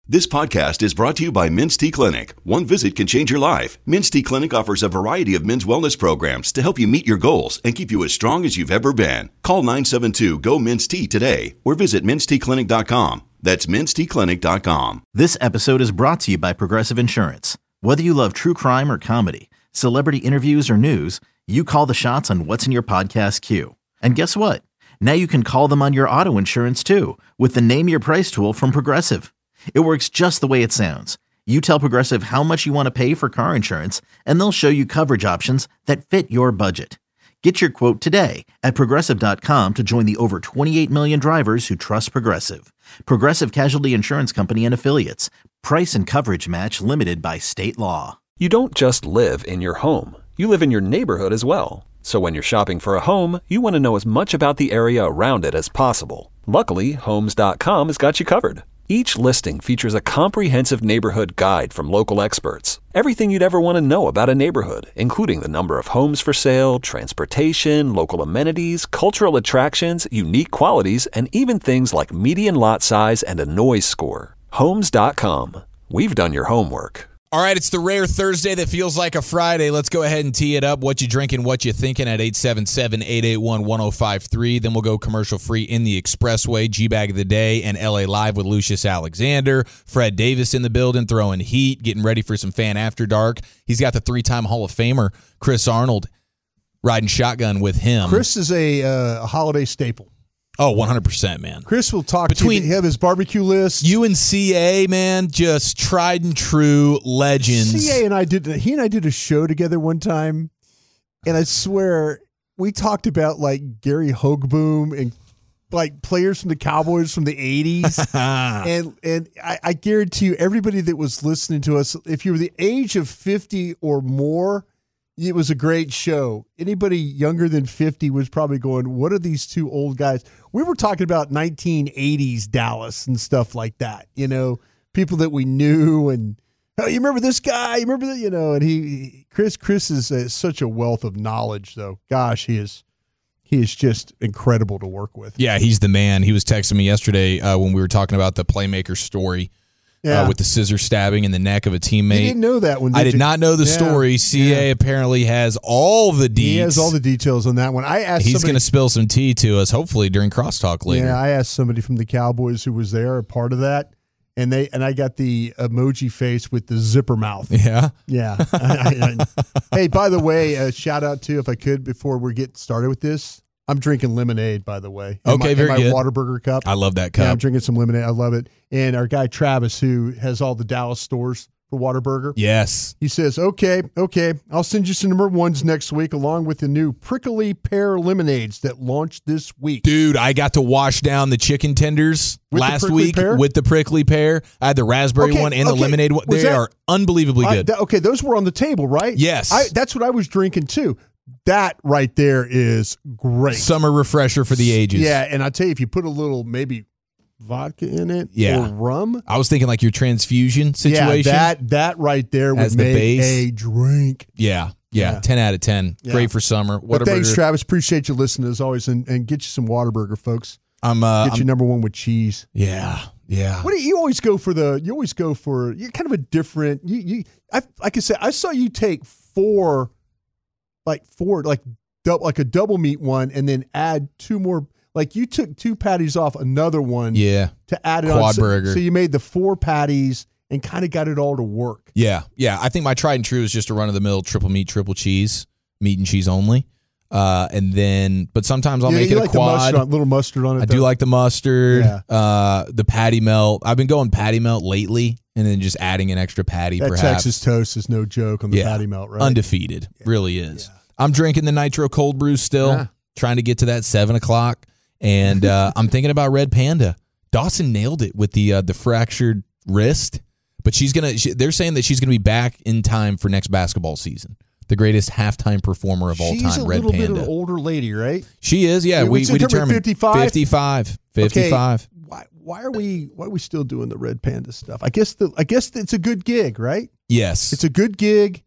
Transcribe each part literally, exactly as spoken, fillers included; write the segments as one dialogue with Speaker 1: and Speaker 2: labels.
Speaker 1: This podcast is brought to you by Men's T Clinic. One visit can change your life. Men's T Clinic offers a variety of men's wellness programs to help you meet your goals and keep you as strong as you've ever been. Call nine seven two, G O, Men's T today or visit mens t clinic dot com. That's mens t clinic dot com.
Speaker 2: This episode is brought to you by Progressive Insurance. Whether you love true crime or comedy, celebrity interviews or news, you call the shots on what's in your podcast queue. And guess what? Now you can call them on your auto insurance too with the Name Your Price tool from Progressive. It works just the way it sounds. You tell Progressive how much you want to pay for car insurance, and they'll show you coverage options that fit your budget. Get your quote today at progressive dot com to join the over twenty-eight million drivers who trust Progressive. Progressive Casualty Insurance Company and Affiliates. Price and coverage match limited by state law.
Speaker 3: You don't just live in your home. You live in your neighborhood as well. So when you're shopping for a home, you want to know as much about the area around it as possible. Luckily, Homes dot com has got you covered. Each listing features a comprehensive neighborhood guide from local experts. Everything you'd ever want to know about a neighborhood, including the number of homes for sale, transportation, local amenities, cultural attractions, unique qualities, and even things like median lot size and a noise score. Homes dot com. We've done your homework.
Speaker 4: All right, it's the rare Thursday that feels like a Friday. Let's go ahead and tee it up. What you drinking, what you thinking at eight seven seven, eight eight one, one oh five three. Then we'll go commercial-free in the Expressway, G-Bag of the Day, and L A Live with Lucius Alexander. Fred Davis in the building, throwing heat, getting ready for some Fan After Dark. He's got the three-time Hall of Famer, Chris Arnold, riding shotgun with him.
Speaker 5: Chris is a, uh, a holiday staple.
Speaker 4: Oh, one hundred percent, man.
Speaker 5: Chris will talk
Speaker 4: Between
Speaker 5: to you. He have his barbecue list.
Speaker 4: You and C A, man, just tried and true legends.
Speaker 5: C A and I did, he and I did a show together one time, and I swear we talked about like Gary Hogeboom and like players from the Cowboys from the eighties. and and I, I guarantee you, everybody that was listening to us, if you were the age of fifty or more, it was a great show. Anybody younger than fifty was probably going, what are these two old guys? We were talking about nineteen eighties Dallas and stuff like that, you know, people that we knew. And, oh, you remember this guy? You remember that? You know, and he, Chris, Chris is uh, such a wealth of knowledge, though. Gosh, he is, he is just incredible to work with.
Speaker 4: Yeah, he's the man. He was texting me yesterday uh, when we were talking about the Playmaker story. Yeah. Uh, with the scissor stabbing in the neck of a teammate.
Speaker 5: You didn't know that one, did
Speaker 4: I did
Speaker 5: you?
Speaker 4: not know the
Speaker 5: yeah.
Speaker 4: story. C A yeah. apparently has all the deets.
Speaker 5: He has all the details on that one. I asked
Speaker 4: He's
Speaker 5: somebody,
Speaker 4: going to spill some tea to us, hopefully, during Crosstalk later.
Speaker 5: Yeah, I asked somebody from the Cowboys who was there, a part of that, and they and I got the emoji face with the zipper mouth.
Speaker 4: Yeah?
Speaker 5: Yeah. I, I, hey, by the way, a shout out to, if I could, before we get started with this, I'm drinking lemonade, by the way. In
Speaker 4: okay,
Speaker 5: my,
Speaker 4: very
Speaker 5: in my
Speaker 4: good.
Speaker 5: Whataburger cup.
Speaker 4: I love that cup.
Speaker 5: Yeah, I'm drinking some lemonade. I love it. And our guy Travis, who has all the Dallas stores for Whataburger.
Speaker 4: Yes.
Speaker 5: He says, okay, okay, I'll send you some number ones next week along with the new prickly pear lemonades that launched this week.
Speaker 4: Dude, I got to wash down the chicken tenders
Speaker 5: with
Speaker 4: last week
Speaker 5: pear?
Speaker 4: with the prickly pear. I had the raspberry
Speaker 5: okay,
Speaker 4: one and
Speaker 5: okay.
Speaker 4: the lemonade one.
Speaker 5: Was
Speaker 4: They
Speaker 5: that,
Speaker 4: are unbelievably
Speaker 5: I,
Speaker 4: good.
Speaker 5: th- okay, those were on the table, right?
Speaker 4: Yes.
Speaker 5: I, that's what I was drinking too. That right there is great.
Speaker 4: Summer refresher for the ages.
Speaker 5: Yeah, and I tell you, if you put a little maybe vodka in it
Speaker 4: yeah.
Speaker 5: or rum.
Speaker 4: I was thinking like your transfusion situation.
Speaker 5: Yeah, that, that right there would
Speaker 4: As the
Speaker 5: make
Speaker 4: base.
Speaker 5: a drink.
Speaker 4: Yeah, yeah, yeah, ten out of ten.
Speaker 5: Yeah.
Speaker 4: Great for summer.
Speaker 5: But thanks, Travis. Appreciate you listening as always, and, and get you some Whataburger, folks.
Speaker 4: I'm uh,
Speaker 5: Get
Speaker 4: I'm,
Speaker 5: you number one with cheese.
Speaker 4: Yeah, yeah.
Speaker 5: What do you, you always go for the? You always go for. You're kind of a different. You you. I like I said. I saw you take four, like four, like double, like a double meat one, and then add two more. Like you took two patties off another one.
Speaker 4: Yeah.
Speaker 5: To add it
Speaker 4: Quad
Speaker 5: on. So,
Speaker 4: burger.
Speaker 5: so you made the four patties and kind of got it all to work.
Speaker 4: Yeah, yeah. I think my tried and true is just a run of the mill triple meat, triple cheese, meat and cheese only. Uh, and then, but sometimes I'll
Speaker 5: yeah,
Speaker 4: make
Speaker 5: you
Speaker 4: it
Speaker 5: like
Speaker 4: a quad.
Speaker 5: The mustard on, little mustard on it.
Speaker 4: I
Speaker 5: though.
Speaker 4: do like the mustard.
Speaker 5: Yeah.
Speaker 4: Uh, the patty melt. I've been going patty melt lately, and then just adding an extra patty.
Speaker 5: That
Speaker 4: perhaps.
Speaker 5: Texas toast is no joke on the
Speaker 4: yeah.
Speaker 5: patty melt, right?
Speaker 4: Undefeated,
Speaker 5: yeah.
Speaker 4: really is.
Speaker 5: Yeah.
Speaker 4: I'm drinking the Nitro Cold Brew still,
Speaker 5: yeah.
Speaker 4: trying to get to that seven o'clock, and uh, I'm thinking about Red Panda. Dawson nailed it with the uh, the fractured wrist, but she's gonna. She, they're saying that she's gonna be back in time for next basketball season. The greatest halftime performer of all
Speaker 5: She's
Speaker 4: time,
Speaker 5: a
Speaker 4: Red
Speaker 5: little
Speaker 4: Panda.
Speaker 5: bit of an older lady, right?
Speaker 4: She is, yeah.
Speaker 5: Yeah,
Speaker 4: we
Speaker 5: what's
Speaker 4: we
Speaker 5: the number,
Speaker 4: determined
Speaker 5: fifty-five?
Speaker 4: fifty-five. fifty-five.
Speaker 5: Okay, why why are we why are we still doing the Red Panda stuff? I guess the I guess it's a good gig, right?
Speaker 4: Yes,
Speaker 5: It's a good gig,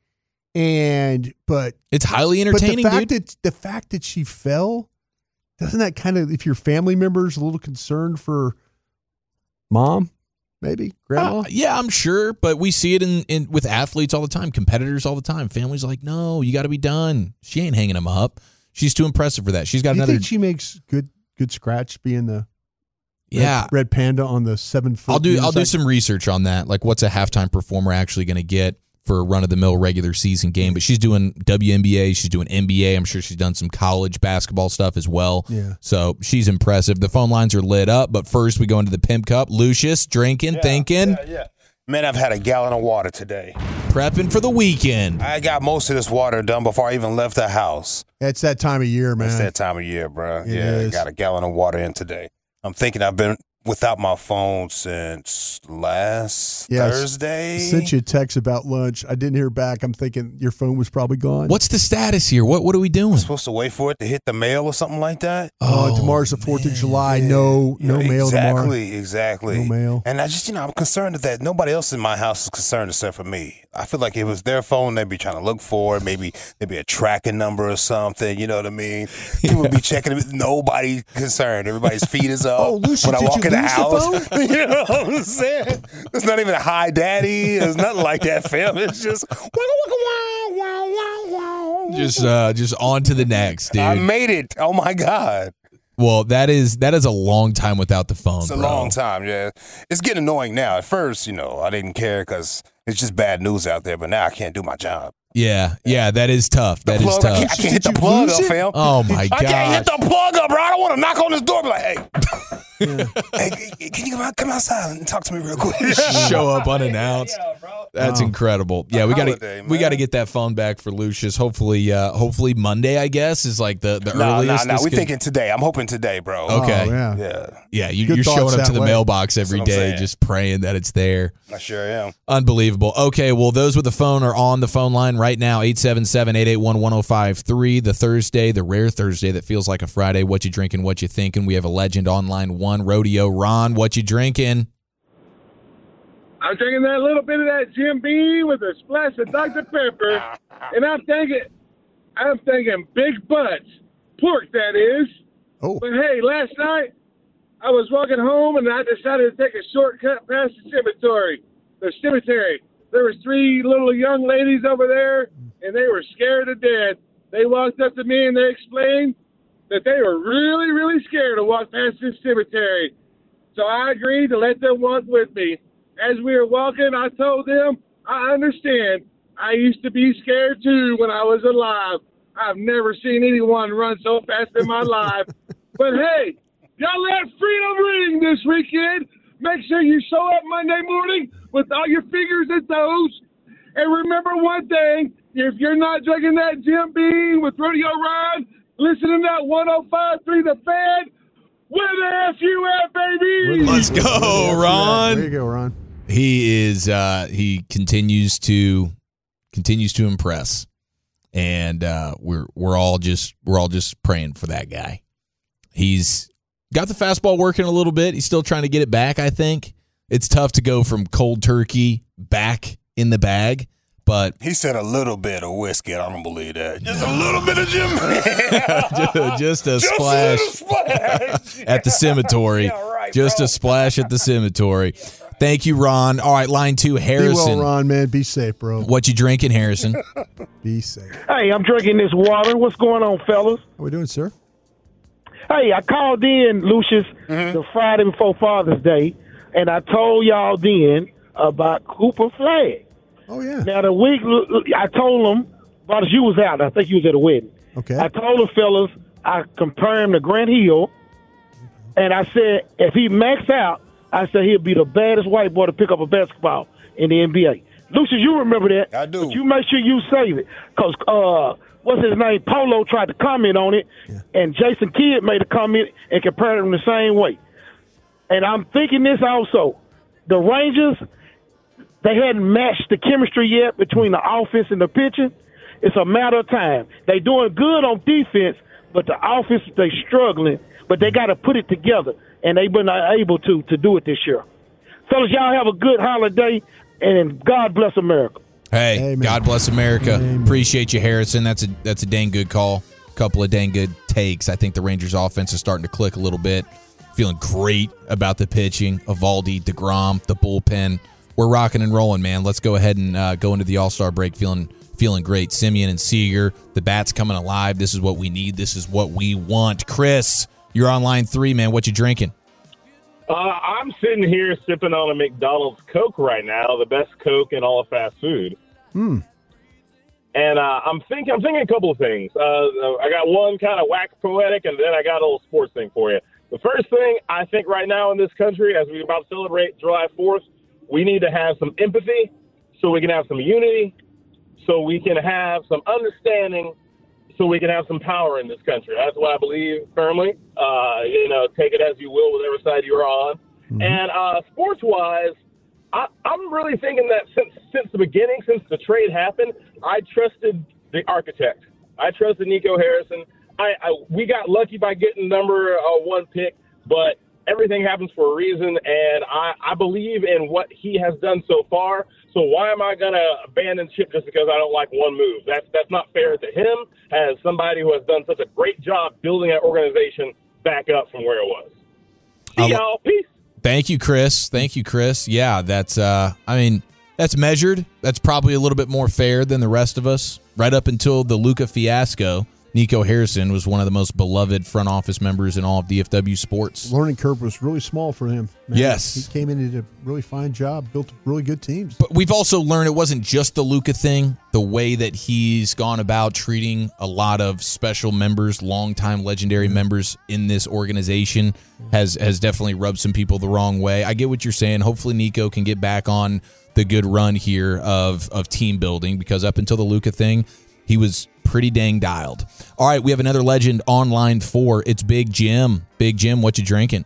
Speaker 5: and but
Speaker 4: it's highly entertaining,
Speaker 5: but the fact
Speaker 4: dude.
Speaker 5: that the fact that she fell, doesn't that kind of, if your family member's a little concerned for mom, maybe grandma.
Speaker 4: Uh, yeah, I'm sure, but we see it in, in with athletes all the time, competitors all the time. Families are like, no, you got to be done. She ain't hanging him up. She's too impressive for that. She's got
Speaker 5: Do you
Speaker 4: another.
Speaker 5: think she makes good good scratch being the
Speaker 4: yeah
Speaker 5: red, red panda on the seven foot?
Speaker 4: I'll do I'll do
Speaker 5: unicycle?
Speaker 4: some research on that. Like, what's a halftime performer actually going to get for a run of the mill regular season game? But she's doing W N B A, she's doing N B A. I'm sure she's done some college basketball stuff as well.
Speaker 5: Yeah.
Speaker 4: So she's impressive. The phone lines are lit up, but first we go into the Pimp Cup. Lucius, drinking,
Speaker 6: Yeah,
Speaker 4: thinking,
Speaker 6: Yeah, yeah. Man, I've had a gallon of water today.
Speaker 4: prepping for the weekend.
Speaker 6: I got most of this water done before I even left the house.
Speaker 5: It's that time of year, man.
Speaker 6: It's that time of year, bro.
Speaker 5: It
Speaker 6: yeah,
Speaker 5: is.
Speaker 6: I got a gallon of water in today. I'm thinking I've been without my phone since last
Speaker 5: Yes.
Speaker 6: Thursday.
Speaker 5: Sent you a text about lunch. I didn't hear back. I'm thinking your phone was probably gone.
Speaker 4: What's the status here? What what are we doing?
Speaker 6: I'm supposed to wait for it to hit the mail or something like that.
Speaker 5: Oh, tomorrow's the Fourth of July. No, no
Speaker 6: Yeah,
Speaker 5: mail
Speaker 6: exactly,
Speaker 5: tomorrow.
Speaker 6: Exactly,
Speaker 5: No mail.
Speaker 6: And I just, you know, I'm concerned that nobody else in my house is concerned except for me. I feel like if it was their phone, they'd be trying to look for it. Maybe there'd be a tracking number or something. You know what I mean? People would be checking it. Nobody concerned. Everybody's feet is up.
Speaker 5: Oh, Lucy,
Speaker 6: when I
Speaker 5: did
Speaker 6: walk
Speaker 5: you
Speaker 6: in the
Speaker 5: lose the
Speaker 6: house,
Speaker 5: phone?
Speaker 6: you know what I'm saying? It's not even a hi daddy. It's nothing like that, fam. It's just wow, wow, wow, wow, wow.
Speaker 4: Just uh just on to the next, dude.
Speaker 6: I made it. Oh my God.
Speaker 4: Well, that is that is a long time without the phone.
Speaker 6: It's a
Speaker 4: bro.
Speaker 6: long time, yeah. It's getting annoying now. At first, you know, I didn't care because it's just bad news out there, but now I can't do my job.
Speaker 4: Yeah, yeah, that is tough. That
Speaker 6: The
Speaker 4: is
Speaker 6: plug, I
Speaker 4: tough.
Speaker 6: can't, I can't hit
Speaker 5: Did
Speaker 6: the
Speaker 5: you
Speaker 6: plug
Speaker 5: lose
Speaker 6: up,
Speaker 5: it?
Speaker 6: fam.
Speaker 4: Oh my
Speaker 6: I can't hit
Speaker 4: god.
Speaker 6: the plug up, bro. I don't want to knock on this door and be like, hey. Hey, can you come out, come outside and talk to me real quick?
Speaker 4: Show up unannounced.
Speaker 6: Yeah, bro.
Speaker 4: That's
Speaker 5: Wow.
Speaker 4: incredible. Yeah, we got
Speaker 6: holiday,
Speaker 4: to we
Speaker 6: man.
Speaker 4: got to get that phone back for Lucius. Hopefully, uh, hopefully Monday. I guess is like the the
Speaker 6: No, no,
Speaker 4: earliest.
Speaker 6: no.
Speaker 4: this
Speaker 6: We're
Speaker 4: could-
Speaker 6: thinking today. I'm hoping today, bro.
Speaker 4: Okay.
Speaker 5: Oh, yeah.
Speaker 6: Yeah,
Speaker 4: Yeah, you,
Speaker 5: Good
Speaker 4: you're
Speaker 5: thoughts
Speaker 4: showing up to
Speaker 5: that
Speaker 4: the
Speaker 5: way.
Speaker 4: mailbox every
Speaker 6: That's what I'm
Speaker 4: day,
Speaker 6: saying.
Speaker 4: just praying that it's there.
Speaker 6: I sure am.
Speaker 4: Unbelievable. Okay, well, those with the phone are on the phone line right now, eight seven seven, eight eight one, one oh five three. The Thursday, the rare Thursday that feels like a Friday. What you drinking, what you thinking? We have a legend on line one, Rodeo Ron. What you drinking?
Speaker 7: I'm drinking that little bit of that Jim Beam with a splash of Doctor Pepper, and I'm thinking, I'm thinking big butts, pork that is.
Speaker 5: Oh,
Speaker 7: But hey, last night I was walking home and I decided to take a shortcut past the cemetery. The cemetery. There was three little young ladies over there, and they were scared to death. They walked up to me and they explained that they were really, really scared to walk past this cemetery. So I agreed to let them walk with me. As we were walking, I told them, I understand. I used to be scared too when I was alive. I've never seen anyone run so fast in my life. But hey, y'all let freedom ring this weekend. Make sure you show up Monday morning with all your fingers and toes. And remember one thing, if you're not drinking that Jim Beam with Rodeo Ron, listening to that one oh five point three The Fan, where the F you at, baby?
Speaker 4: Let's go, Ron.
Speaker 5: There you go, Ron.
Speaker 4: He is uh he continues to continues to impress. And uh we're we're all just we're all just praying for that guy. He's got the fastball working a little bit. He's still trying to get it back, I think. It's tough to go from cold turkey back in the bag, but
Speaker 6: He said a little bit of whiskey. I don't believe that. Just a little bit of Jim.
Speaker 4: just a
Speaker 6: Just a
Speaker 4: splash
Speaker 6: little splash.
Speaker 4: at the cemetery.
Speaker 6: Yeah, right,
Speaker 4: Just
Speaker 6: bro.
Speaker 4: a splash at the cemetery. Thank you, Ron. All right, line two,
Speaker 5: Be
Speaker 4: Harrison.
Speaker 5: well, Ron, man. Be safe, bro.
Speaker 4: What you drinking, Harrison?
Speaker 5: Be safe.
Speaker 7: Hey, I'm drinking this water. What's going on, fellas?
Speaker 5: How we doing, sir?
Speaker 7: Hey, I called in, Lucius, the Friday before Father's Day, and I told y'all then about Cooper Flag.
Speaker 5: Oh, yeah.
Speaker 7: Now, the week, I told them, about you was out. I think you was at a wedding.
Speaker 5: Okay.
Speaker 7: I told the fellas, I compared him to Grant Hill, and I said, if he maxed out, I said he'll be the baddest white boy to pick up a basketball in the N B A. Lucius, you remember that.
Speaker 6: I do.
Speaker 7: But you make sure you save it, because, uh, what's his name, Polo tried to comment on it, and Jason Kidd made a comment and compared him the same way. And I'm thinking this also. The Rangers, they hadn't matched the chemistry yet between the offense and the pitching. It's a matter of time. They doing good on defense, but the offense, they struggling. But they got to put it together, and they've been able to to do it this year. Fellas, y'all have a good holiday, and God bless America.
Speaker 4: Hey,
Speaker 5: Amen.
Speaker 4: God bless America.
Speaker 5: Amen.
Speaker 4: Appreciate you, Harrison. That's a that's a dang good call. Couple of dang good takes. I think the Rangers offense is starting to click a little bit. Feeling great about the pitching. Evaldi, DeGrom, the bullpen. We're rocking and rolling, man. Let's go ahead and uh, go into the All-Star break feeling feeling great. Simeon and Seager, the bat's coming alive. This is what we need. This is what we want. Chris, you're on line three, man. What you drinking?
Speaker 8: Uh, I'm sitting here sipping on a McDonald's Coke right now, the best Coke in all of fast food.
Speaker 5: Hmm.
Speaker 8: And uh, I'm thinking, I'm thinking a couple of things. Uh, I got one kind of wax poetic, and then I got a little sports thing for you. The first thing I think right now in this country, as we're about to celebrate July fourth, we need to have some empathy, so we can have some unity, so we can have some understanding, so we can have some power in this country. That's what I believe firmly. Uh, you know, take it as you will, whatever side you're on. Mm-hmm. And uh, sports-wise, I, I'm really thinking that since since the beginning, since the trade happened, I trusted the architect. I trusted Nico Harrison. I, I we got lucky by getting number uh, one pick, but everything happens for a reason, and I, I believe in what he has done so far. So why am I going to abandon ship just because I don't like one move? That's that's not fair to him as somebody who has done such a great job building that organization back up from where it was. See y'all. Peace.
Speaker 4: Thank you, Chris. Thank you, Chris. Yeah, that's, uh, I mean, that's measured. That's probably a little bit more fair than the rest of us. Right up until the Luka fiasco, Nico Harrison was one of the most beloved front office members in all of D F W sports.
Speaker 5: Learning curve was really small for him. Man.
Speaker 4: Yes.
Speaker 5: He came in and did a really fine job, built really good teams.
Speaker 4: But we've also learned it wasn't just the Luka thing. The way that he's gone about treating a lot of special members, longtime legendary members in this organization has, has definitely rubbed some people the wrong way. I get what you're saying. Hopefully Nico can get back on the good run here of, of team building, because up until the Luka thing, he was pretty dang dialed. All right, we have another legend on line four. It's Big Jim. Big Jim, what you drinking?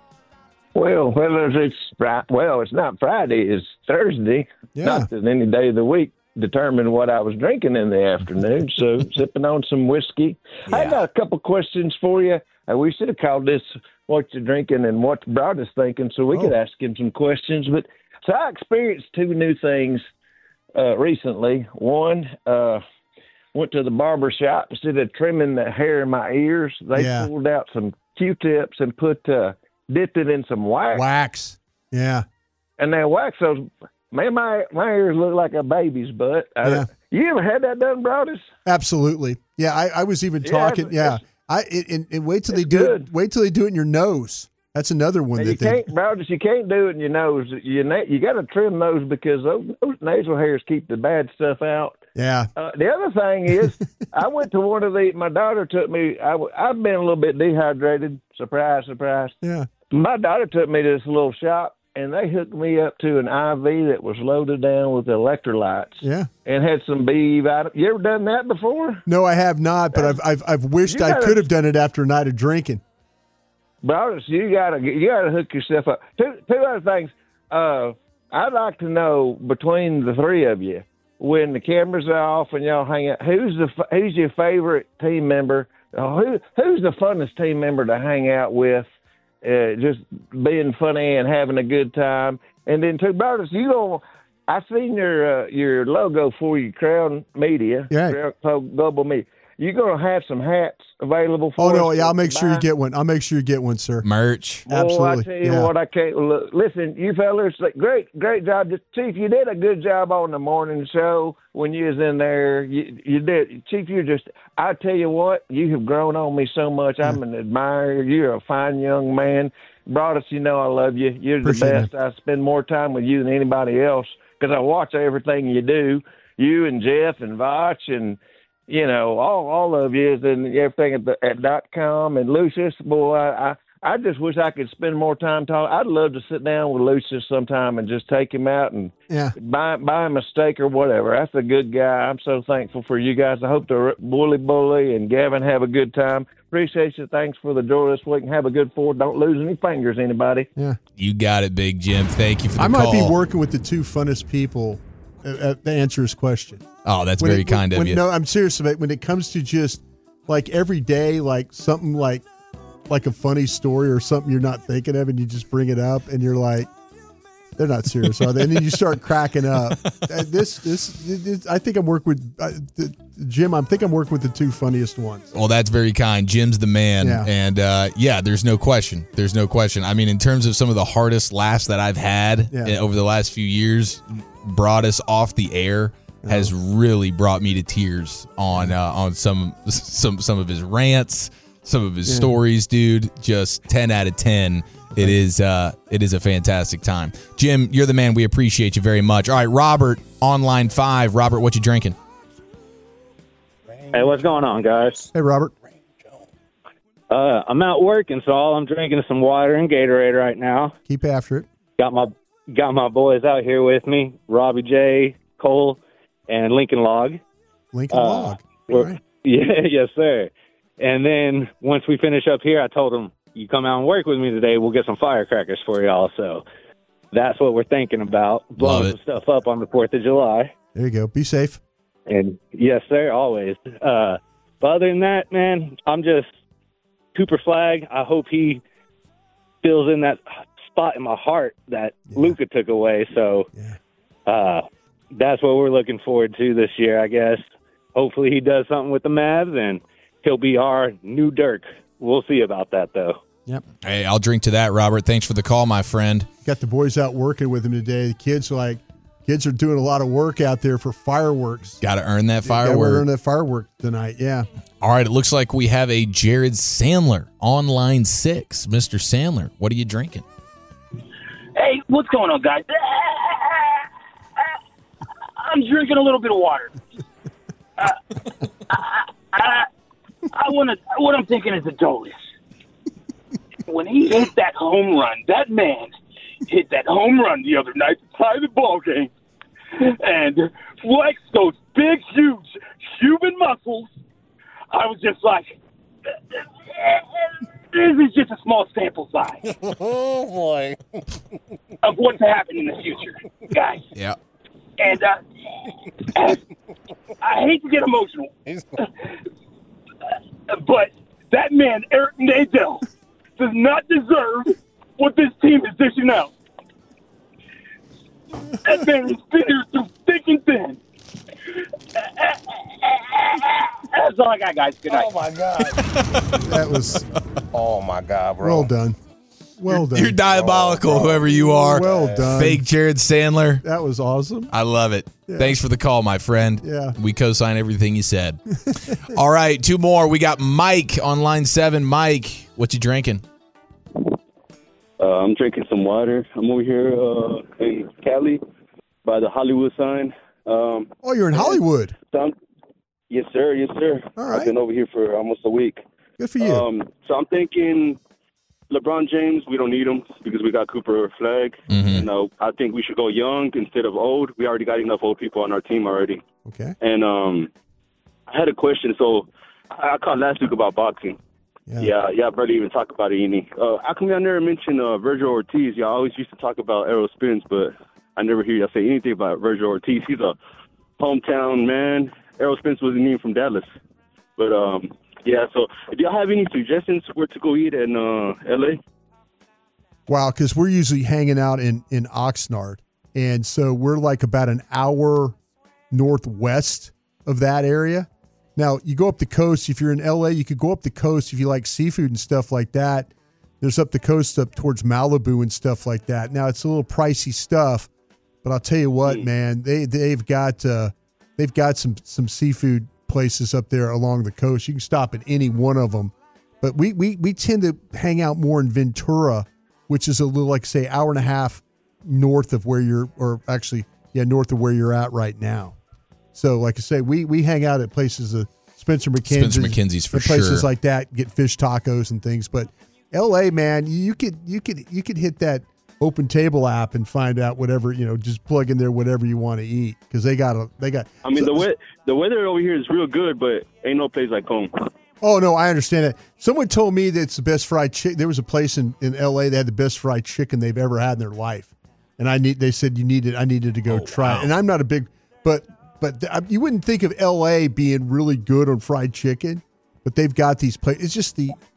Speaker 9: Well, well, it's well, it's not Friday. It's Thursday.
Speaker 5: Yeah.
Speaker 9: Not that any day of the week determined what I was drinking in the afternoon. So sipping on some whiskey.
Speaker 4: Yeah.
Speaker 9: I got a couple questions for you. Uh, we should have called this "What You're Drinking" and "What Brought Us Thinking," so we
Speaker 5: oh.
Speaker 9: could ask him some questions. But so I experienced two new things uh, recently. One. Uh, Went to the barber shop. Instead of trimming the hair in my ears, they
Speaker 5: Yeah.
Speaker 9: pulled out some Q-tips and put uh, dipped it in some wax.
Speaker 5: Wax. Yeah.
Speaker 9: And that wax, those man, my my ears look like a baby's butt. I,
Speaker 5: Yeah.
Speaker 9: You ever had that done, Broadus?
Speaker 5: Absolutely. Yeah, I, I was even
Speaker 9: Yeah,
Speaker 5: talking.
Speaker 9: it's-
Speaker 5: Yeah. I and, and wait till they
Speaker 9: it's
Speaker 5: do
Speaker 9: good.
Speaker 5: it. Wait till they do it in your nose. That's another one
Speaker 9: And
Speaker 5: that
Speaker 9: you
Speaker 5: they.
Speaker 9: can't, Broadus, you can't do it in your nose. You na- you got to trim those because those, those nasal hairs keep the bad stuff out.
Speaker 5: Yeah.
Speaker 9: Uh, the other thing is, I went to one of the. My daughter took me. I, w- I've been a little bit dehydrated. Surprise, surprise.
Speaker 5: Yeah.
Speaker 9: My daughter took me to this little shop, and they hooked me up to an I V that was loaded down with electrolytes.
Speaker 5: Yeah.
Speaker 9: And had some B vitamins. You ever done that before?
Speaker 5: No, I have not, but I've I've, I've wished
Speaker 9: You
Speaker 5: I
Speaker 9: gotta-
Speaker 5: could have done it after a night of drinking.
Speaker 9: Brothers, you gotta you gotta hook yourself up. Two two other things. Uh, I'd like to know between the three of you, when the cameras are off and y'all hang out, who's the who's your favorite team member? Uh, who who's the funnest team member to hang out with? Uh, just being funny and having a good time. And then two brothers, you go. I seen your uh, your logo for your Crown Media,
Speaker 5: Yeah.
Speaker 9: Crown Global Media. You gonna have some hats available for
Speaker 5: Oh no,
Speaker 9: us
Speaker 5: yeah, I'll
Speaker 9: to
Speaker 5: make sure you
Speaker 9: buy?
Speaker 5: get one. I'll make sure you get one, sir.
Speaker 4: Merch.
Speaker 5: Absolutely.
Speaker 9: Oh, I tell you
Speaker 5: Yeah.
Speaker 9: what, I can't look. Listen, you fellas, like, great, great job. Just, Chief, you did a good job on the morning show when you was in there. You, you did, Chief. You just, I tell you what, you have grown on me so much. I'm an admirer. You're a fine young man. Broadus, you know I love you. You're the
Speaker 5: Appreciate
Speaker 9: best. I spend more time with you than anybody else because I watch everything you do. You and Jeff and Vach and. You know, all all of you and everything at the, at dot com and Lucius. Boy, I, I I just wish I could spend more time talking. I'd love to sit down with Lucius sometime and just take him out and
Speaker 5: Yeah.
Speaker 9: buy buy him a steak or whatever. That's a good guy. I'm so thankful for you guys. I hope the Bully Bully and Gavin have a good time. Appreciate you. Thanks for the joy this week and have a good fourth. Don't lose any fingers, anybody.
Speaker 5: Yeah.
Speaker 4: You got it, Big Jim. Thank you for the
Speaker 5: I might
Speaker 4: call.
Speaker 5: be working with the two funnest people uh, uh, to answer his question.
Speaker 4: Oh, that's
Speaker 5: When
Speaker 4: very
Speaker 5: it-
Speaker 4: kind
Speaker 5: when,
Speaker 4: of you.
Speaker 5: No, I'm serious about it. When it comes to just like every day, like something like like a funny story or something you're not thinking of, and you just bring it up, and you're like, They're not serious, are they? And then you start cracking up. Uh, This, this, this, I think I'm working with uh, the, Jim. I think I'm working with the two funniest ones.
Speaker 4: Well, that's very kind. Jim's the man.
Speaker 5: Yeah.
Speaker 4: And, uh, yeah, there's no question. There's no question. I mean, in terms of some of the hardest laughs that I've had
Speaker 5: Yeah.
Speaker 4: uh, over the last few years, brought us off the air has really brought me to tears on uh, on some some some of his rants, some of his
Speaker 5: Yeah.
Speaker 4: stories, dude. Just ten out of ten. It is uh, it is a fantastic time. Jim, you're the man. We appreciate you very much. All right, Robert, on line five. Robert, what you drinking?
Speaker 10: Hey, what's going on, guys?
Speaker 5: Hey, Robert.
Speaker 10: Uh, I'm out working, so all I'm drinking is some water and Gatorade right now.
Speaker 5: Keep after it.
Speaker 10: Got my got my boys out here with me, Robbie J, Cole, and Lincoln Log.
Speaker 5: Lincoln
Speaker 10: Uh,
Speaker 5: Log.
Speaker 10: we're-
Speaker 5: All right.
Speaker 10: Yeah, yes, sir. And then once we finish up here, I told them, you come out and work with me today, we'll get some firecrackers for y'all. So that's what we're thinking about, blowing
Speaker 4: Love
Speaker 10: some
Speaker 4: it.
Speaker 10: stuff up on the fourth of July.
Speaker 5: There you go. Be safe.
Speaker 10: And yes, sir, always. Uh, but other than that, man, I'm just Cooper Flag. I hope he fills in that spot in my heart that
Speaker 5: Yeah.
Speaker 10: Luka took away. So
Speaker 5: Yeah.
Speaker 10: uh, that's what we're looking forward to this year, I guess. Hopefully he does something with the Mavs, and he'll be our new Dirk. We'll see about that, though.
Speaker 5: Yep.
Speaker 4: Hey, I'll drink to that, Robert. Thanks for the call, my friend.
Speaker 5: Got the boys out working with him today. The kids are like, kids are doing a lot of work out there for fireworks.
Speaker 4: Got to earn that
Speaker 5: Got to
Speaker 4: firework.
Speaker 5: earn that firework tonight. Yeah.
Speaker 4: All right, it looks like we have a Jared Sandler on line six. Mister Sandler, what are you drinking?
Speaker 11: Hey, what's going on, guys? I'm drinking a little bit of water. Uh, I, I, I want to. What I'm thinking is Adolis. When he hit that home run, that man hit that home run the other night to tie the ball game, and flex those big, huge human muscles. I was just like, this is just a small sample size.
Speaker 6: Oh, boy.
Speaker 11: Of what's happening in the future, guys.
Speaker 4: Yeah.
Speaker 11: And uh, I hate to get emotional, but that man, Eric Nadel, does not deserve what this team is dishing out. That man has been here through thick and thin. That's all I got, guys. Good night.
Speaker 6: Oh, my God.
Speaker 5: That was
Speaker 6: Oh, my God, bro.
Speaker 5: well done. Well done.
Speaker 4: You're diabolical,
Speaker 6: bro.
Speaker 4: whoever you are.
Speaker 5: Well done.
Speaker 4: Fake Jared Sandler.
Speaker 5: That was awesome.
Speaker 4: I love it. Thanks for the call, my friend.
Speaker 5: Yeah.
Speaker 4: We co-sign everything you said. All right, two more. We got Mike on line seven. Mike, what you drinking?
Speaker 12: Uh, I'm drinking some water. I'm over here uh, in Cali by the Hollywood sign. Um,
Speaker 5: Oh, you're in Hollywood.
Speaker 12: so I'm, yes, sir. Yes, sir.
Speaker 5: All right.
Speaker 12: I've been over here for almost a week.
Speaker 5: Good for you.
Speaker 12: Um, so I'm thinking LeBron James, we don't need him because we got Cooper Flag.
Speaker 4: Mm-hmm.
Speaker 12: And uh, I think we should go young instead of old. We already got enough old people on our team already.
Speaker 5: Okay.
Speaker 12: And um, I had a question. So I I called last week about boxing.
Speaker 5: Yeah.
Speaker 12: Yeah, yeah, barely even talk about it any. Uh, how come y'all never mentioned uh, Virgil Ortiz? Y'all always used to talk about Errol Spence, but I never hear y'all say anything about Virgil Ortiz. He's a hometown man. Errol Spence wasn't even from Dallas. But, um, yeah, so do y'all have any suggestions where to go eat in uh, L A?
Speaker 5: Wow, because we're usually hanging out in, in Oxnard. And so we're like about an hour northwest of that area. Now, you go up the coast. If you're in L A, you could go up the coast if you like seafood and stuff like that. There's up the coast up towards Malibu and stuff like that. Now, it's a little pricey stuff, but I'll tell you what, man, they, they've got uh, they've got some, some seafood places up there along the coast. You can stop at any one of them. But we, we, we tend to hang out more in Ventura, which is a little, like, say, hour and a half north of where you're, or actually, yeah, north of where you're at right now. So, like I say, we we hang out at places of Spencer McKinsey's,
Speaker 4: Spencer McKinsey's for
Speaker 5: and places
Speaker 4: sure.
Speaker 5: like that, get fish tacos and things. But L A, man, you could you could you could hit that Open Table app and find out whatever, you know, just plug in there whatever you want to eat because they got a they got.
Speaker 12: I mean,
Speaker 5: so,
Speaker 12: the we- the weather over here is real good, but ain't no place like home.
Speaker 5: Oh, no, I understand that. Someone told me that it's the best fried chicken. There was a place in, in L A that had the best fried chicken they've ever had in their life. And I need. They said you needed. I needed to go
Speaker 4: Oh,
Speaker 5: try
Speaker 4: wow.
Speaker 5: it. And I'm not a big, but but th- you wouldn't think of L A being really good on fried chicken, but they've got these places. It's just the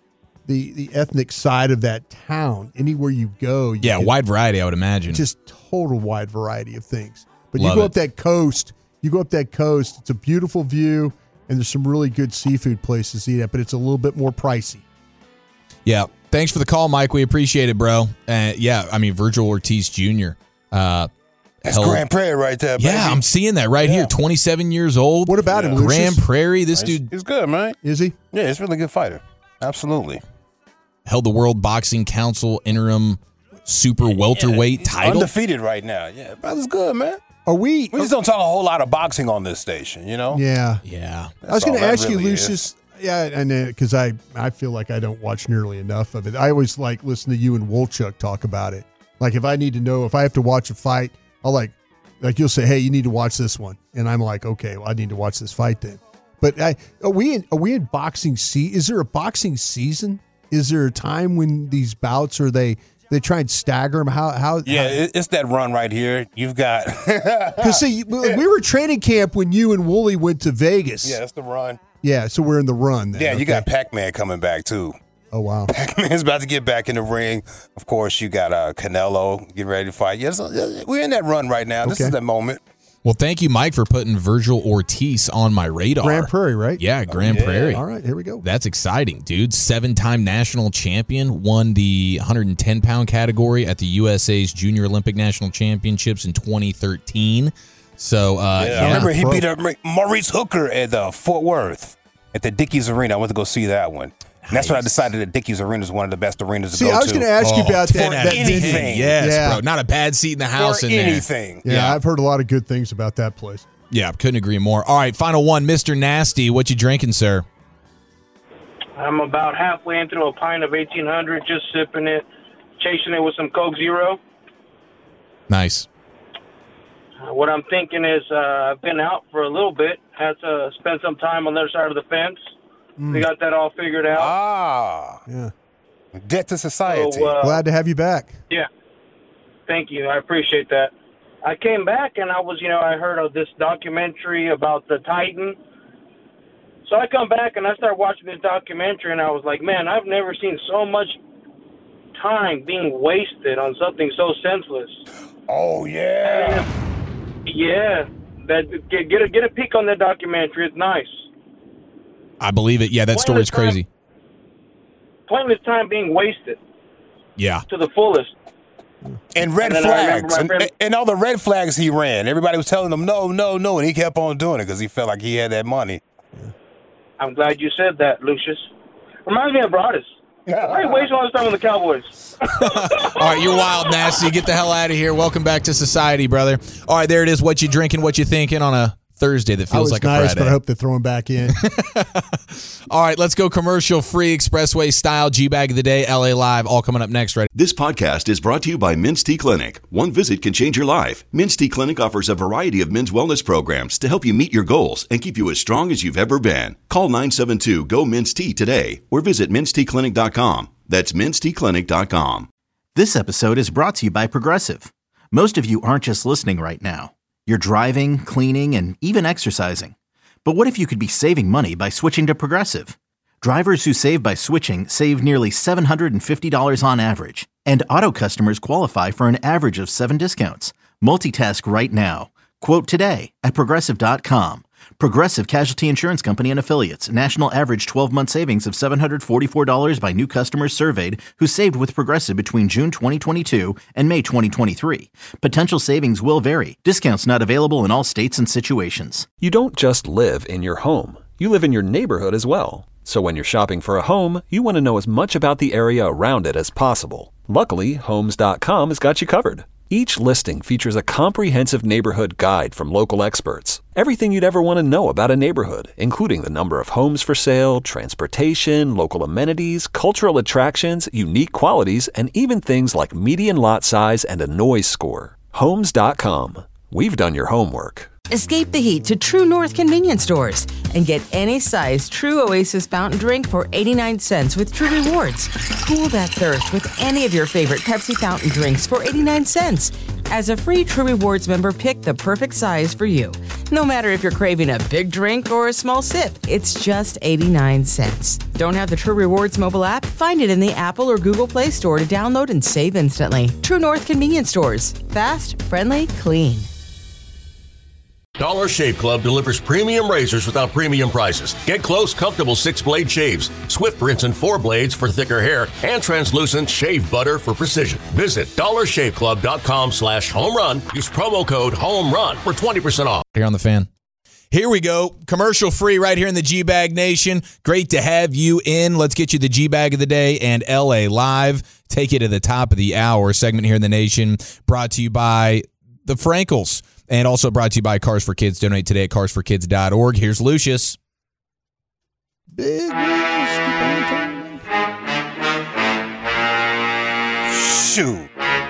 Speaker 5: the the ethnic side of that town. Anywhere you go, you
Speaker 4: Yeah,
Speaker 5: can-
Speaker 4: wide variety, I would imagine.
Speaker 5: just total wide variety of things. But
Speaker 4: Love
Speaker 5: you go
Speaker 4: it.
Speaker 5: up that coast, you go up that coast. It's a beautiful view, and there's some really good seafood places to eat at, but it's a little bit more pricey.
Speaker 4: Yeah. Thanks for the call, Mike. We appreciate it, bro. Uh, yeah, I mean, Virgil Ortiz Junior Uh,
Speaker 6: That's
Speaker 4: held-
Speaker 6: Grand Prairie right there, baby.
Speaker 4: Yeah, I'm seeing that right
Speaker 6: Yeah.
Speaker 4: here. twenty-seven years old.
Speaker 5: What about him,
Speaker 4: Grand
Speaker 5: Lucius?
Speaker 4: Prairie. This
Speaker 6: He's-
Speaker 4: dude
Speaker 6: He's good, man.
Speaker 5: Is he?
Speaker 6: Yeah, he's a really good fighter. Absolutely.
Speaker 4: held the World Boxing Council interim super welterweight
Speaker 6: He's
Speaker 4: title.
Speaker 6: undefeated right now. Yeah, brother's good, man.
Speaker 5: Are we?
Speaker 6: We just don't talk a whole lot of boxing on this station, you know?
Speaker 5: Yeah.
Speaker 4: Yeah.
Speaker 5: I was
Speaker 6: That's
Speaker 5: going to
Speaker 6: all that
Speaker 5: ask you,
Speaker 6: really
Speaker 5: Lucius. Yeah, and because I, I feel like I don't watch nearly enough of it. I always like listen to you and Wolchuk talk about it. Like if I need to know, if I have to watch a fight, I'll like, like you'll say, hey, you need to watch this one, and I'm like, okay, well, I need to watch this fight then. But I, are we in, are we in boxing se- Is there a boxing season? Is there a time when these bouts are they they try and stagger them? How how?
Speaker 6: Yeah, it- it's that run right here. You've got.
Speaker 5: Because see, we we were training camp when you and Wooly went to Vegas.
Speaker 6: Yeah, that's the run.
Speaker 5: Yeah, so we're in the run. Then.
Speaker 6: Yeah, you
Speaker 5: okay.
Speaker 6: got Pac-Man coming back, too.
Speaker 5: Oh, wow.
Speaker 6: Pac-Man's about to get back in the ring. Of course, you got uh, Canelo getting ready to fight. Yes, yeah, we're in that run right now. This
Speaker 5: Okay.
Speaker 6: is that moment.
Speaker 4: Well, thank you, Mike, for putting Virgil Ortiz on my radar.
Speaker 5: Grand Prairie, right?
Speaker 4: Yeah, Grand
Speaker 6: yeah.
Speaker 4: Prairie.
Speaker 5: All right, here we go.
Speaker 4: That's exciting, dude. Seven-time national champion, won the one hundred ten pound category at the U S A's Junior Olympic National Championships in twenty thirteen. So, uh,
Speaker 6: Yeah,
Speaker 4: yeah.
Speaker 6: I remember he
Speaker 5: pro.
Speaker 6: beat up Maurice Hooker at uh, Fort Worth at the Dickies Arena. I went to go see that one. And that's when I decided that Dickies Arena is one of the best arenas to
Speaker 5: See,
Speaker 6: go to.
Speaker 5: I was going to ask you
Speaker 4: Oh,
Speaker 5: about that.
Speaker 6: for
Speaker 5: that
Speaker 6: anything.
Speaker 5: venue.
Speaker 4: Yes,
Speaker 5: Yeah.
Speaker 4: bro. Not a bad seat in the house
Speaker 6: For
Speaker 4: in there.
Speaker 6: anything.
Speaker 5: Yeah,
Speaker 4: Yeah.
Speaker 5: I've heard a lot of good things about that place.
Speaker 4: Yeah, couldn't agree more. All right, final one. Mister Nasty, what you drinking, sir?
Speaker 13: I'm about halfway into a pint of eighteen hundred, just sipping it, chasing it with some Coke Zero.
Speaker 4: Nice.
Speaker 13: Uh, what I'm thinking is uh, I've been out for a little bit, had to spend some time on the other side of the fence. We got that all figured out.
Speaker 6: Ah.
Speaker 5: Yeah.
Speaker 6: Debt to society.
Speaker 13: So, uh,
Speaker 5: Glad to have you back.
Speaker 13: Yeah. Thank you. I appreciate that. I came back and I was, you know, I heard of this documentary about the Titan. So I come back and I start watching this documentary and I was like, man, I've never seen so much time being wasted on something so senseless.
Speaker 6: Oh, yeah.
Speaker 13: Yeah. That get, get a get a peek on that documentary. It's nice.
Speaker 4: I believe it. Yeah, that story's crazy.
Speaker 13: Pointless time being wasted
Speaker 4: Yeah.
Speaker 13: to the fullest.
Speaker 6: And red
Speaker 13: And then I remember
Speaker 6: flags.
Speaker 13: my
Speaker 6: And,
Speaker 13: friend-
Speaker 6: and all the red flags he ran. Everybody was telling him, no, no, no. And he kept on doing it because he felt like he had that money.
Speaker 13: I'm glad you said that, Lucius. Reminds me of Broadus. Why are you wasting all this time on the Cowboys?
Speaker 4: All right, you're wild, Nasty. Get the hell out of here. Welcome back to society, brother. All right, there it is. What you drinking, what you thinking on a Thursday that
Speaker 5: I
Speaker 4: feels
Speaker 5: was
Speaker 4: like
Speaker 5: nice,
Speaker 4: a Friday.
Speaker 5: but I hope they throw him back in.
Speaker 4: All right, let's go commercial free, expressway style, G-Bag of the Day, L A Live, all coming up next. Right.
Speaker 1: This podcast is brought to you by Men's Tea Clinic. One visit can change your life. Men's Tea Clinic offers a variety of men's wellness programs to help you meet your goals and keep you as strong as you've ever been. Call nine seven two, G O, Men's Tea today or visit men's tea clinic dot com. That's men's tea clinic dot com.
Speaker 2: This episode is brought to you by Progressive. Most of you aren't just listening right now. You're driving, cleaning, and even exercising. But what if you could be saving money by switching to Progressive? Drivers who save by switching save nearly seven hundred fifty dollars on average. And auto customers qualify for an average of seven discounts. Multitask right now. Quote today at progressive dot com. Progressive Casualty Insurance Company and Affiliates. National average twelve-month savings of seven hundred forty-four dollars by new customers surveyed who saved with Progressive between June twenty twenty-two and May twenty twenty-three. Potential savings will vary. Discounts not available in all states and situations.
Speaker 3: You don't just live in your home. You live in your neighborhood as well. So when you're shopping for a home, you want to know as much about the area around it as possible. Luckily, Homes dot com has got you covered. Each listing features a comprehensive neighborhood guide from local experts. Everything you'd ever want to know about a neighborhood, including the number of homes for sale, transportation, local amenities, cultural attractions, unique qualities, and even things like median lot size and a noise score. Homes dot com. We've done your homework.
Speaker 14: Escape the heat to True North convenience stores and get any size True Oasis fountain drink for eighty-nine cents with True Rewards. Cool that thirst with any of your favorite Pepsi fountain drinks for eighty-nine cents. As a free True Rewards member, pick the perfect size for you. No matter if you're craving a big drink or a small sip, it's just eighty-nine cents. Don't have the True Rewards mobile app? Find it in the Apple or Google Play Store to download and save instantly. True North Convenience Stores. Fast, friendly, clean.
Speaker 15: Dollar Shave Club delivers premium razors without premium prices. Get close, comfortable six-blade shaves, swift rinse and four blades for thicker hair, and translucent shave butter for precision. Visit dollar shave club dot com slash home run. Use promo code HOMERUN for twenty percent off.
Speaker 4: Here on The Fan. Here we go. Commercial free right here in the G-Bag Nation. Great to have you in. Let's get you the G-Bag of the day and L A Live. Take you to the top of the hour segment here in the Nation. Brought to you by the Frankels. And also brought to you by Cars for Kids. Donate today at cars for kids dot org. Here's Lucius.
Speaker 5: Big
Speaker 6: Shoot.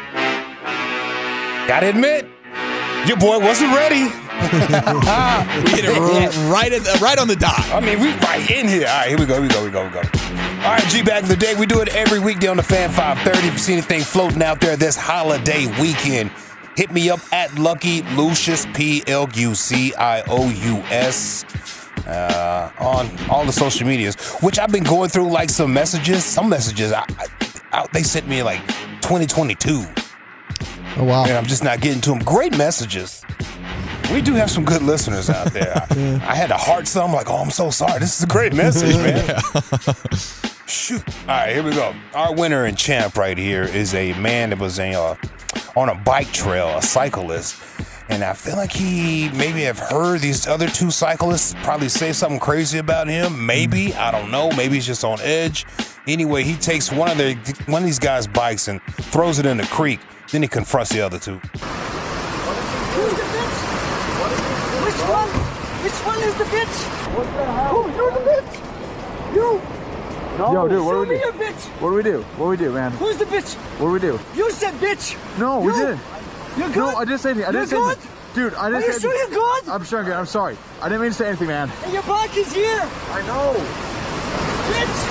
Speaker 6: Gotta admit, your boy wasn't ready.
Speaker 4: We hit it right, at the, right on the dot.
Speaker 6: I mean, we right in here. All right, here we go, here we go, here we go, here we go. All right, G-Bag of the day. We do it every weekday on the Fan five thirty. If you see anything floating out there this holiday weekend, hit me up at Lucky Lucius, P L U C I O U S, uh, on all the social medias, which I've been going through like some messages. Some messages, I, I, they sent me like twenty twenty-two.
Speaker 5: Oh, wow.
Speaker 6: And I'm just not getting to them. Great messages. We do have some good listeners out there. I, I had to heart some, like, oh, I'm so sorry. This is a great message, man. Shoot. All right, here we go. Our winner and champ right here is a man that was a, uh, on a bike trail, a cyclist. And I feel like he maybe have heard these other two cyclists probably say something crazy about him. Maybe. I don't know. Maybe he's just on edge. Anyway, he takes one of their one of these guys' bikes and throws it in the creek. Then he confronts the other two.
Speaker 16: Who's the bitch? Which one? Which one is the bitch? What the hell? Who, you're the bitch? You? No,
Speaker 17: Yo, dude, what
Speaker 16: show
Speaker 17: do we
Speaker 16: me
Speaker 17: do?
Speaker 16: your bitch.
Speaker 17: What do we do? What do we do, man?
Speaker 16: Who's the bitch?
Speaker 17: What do we do?
Speaker 16: You said bitch.
Speaker 17: No, we
Speaker 16: You?
Speaker 17: didn't.
Speaker 16: You're good?
Speaker 17: No, I didn't say anything. I
Speaker 16: You're
Speaker 17: didn't say
Speaker 16: good?
Speaker 17: anything. Dude, I didn't
Speaker 16: Are you
Speaker 17: say
Speaker 16: sure
Speaker 17: anything.
Speaker 16: you're good?
Speaker 17: I'm sure I'm good. I'm sorry. I didn't mean to say anything, man.
Speaker 16: And your bike is here.
Speaker 17: I know.
Speaker 16: Bitch.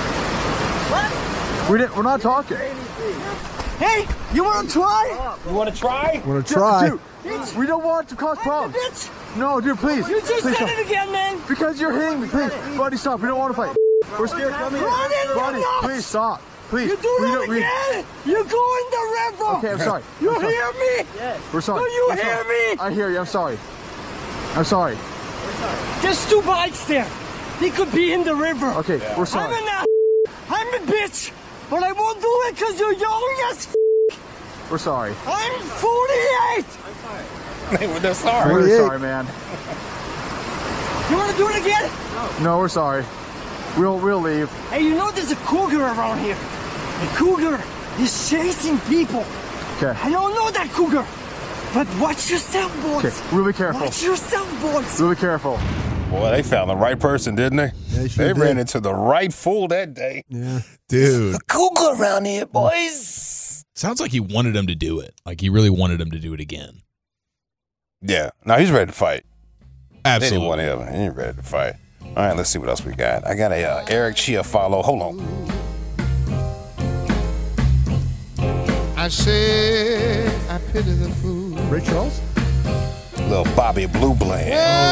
Speaker 16: What?
Speaker 17: We didn't. We're not talking.
Speaker 16: Hey, you want to try?
Speaker 6: You want to try?
Speaker 5: Want to try?
Speaker 17: Dude, dude, we don't want to cause problems.
Speaker 16: Bitch.
Speaker 17: No, dude, please.
Speaker 16: You just
Speaker 17: please
Speaker 16: said
Speaker 17: stop.
Speaker 16: it again, man.
Speaker 17: Because you're hitting me. Please, buddy, stop. We don't want to fight. We're scared. Come here.
Speaker 16: Run in
Speaker 17: Buddy,
Speaker 16: your nuts.
Speaker 17: please stop. Please.
Speaker 16: You do
Speaker 17: we
Speaker 16: that
Speaker 17: don't- we-
Speaker 16: again. You go in the river.
Speaker 17: Okay, I'm sorry.
Speaker 16: You
Speaker 17: I'm sorry.
Speaker 16: hear me?
Speaker 17: Yes. We're sorry.
Speaker 16: Do you
Speaker 17: I'm
Speaker 16: hear
Speaker 17: sorry.
Speaker 16: me?
Speaker 17: I hear you. I'm sorry. I'm sorry.
Speaker 16: There's two bikes there. He could be in the river.
Speaker 17: Okay, we're sorry.
Speaker 16: I'm an ass. I'm a bitch. But I won't do it because you're young as f-
Speaker 17: We're sorry.
Speaker 16: I'm forty-eight.
Speaker 6: They're sorry.
Speaker 17: We're sorry, man.
Speaker 16: You want to do it again?
Speaker 17: No, we're sorry. We'll we'll leave.
Speaker 16: Hey, you know there's a cougar around here. The cougar is chasing people.
Speaker 17: Okay.
Speaker 16: I don't know that cougar. But watch yourself, boys.
Speaker 17: Okay, really careful.
Speaker 16: Watch yourself, boys.
Speaker 17: Really careful.
Speaker 6: Boy, they found the right person, didn't they?
Speaker 5: They sure
Speaker 6: They
Speaker 5: did.
Speaker 6: ran into the right fool that day.
Speaker 5: Yeah.
Speaker 4: Dude.
Speaker 6: A cougar around here, boys.
Speaker 4: Sounds like he wanted him to do it. Like he really wanted him to do it again.
Speaker 6: Yeah. No, he's ready to fight.
Speaker 4: Absolutely.
Speaker 6: They didn't want him. He's ready to fight. All right, let's see what else we got. I got a uh, Eric Chia follow. Hold on.
Speaker 18: I said I pity the fool.
Speaker 5: Ray Charles?
Speaker 6: Little Bobby Blue Bland.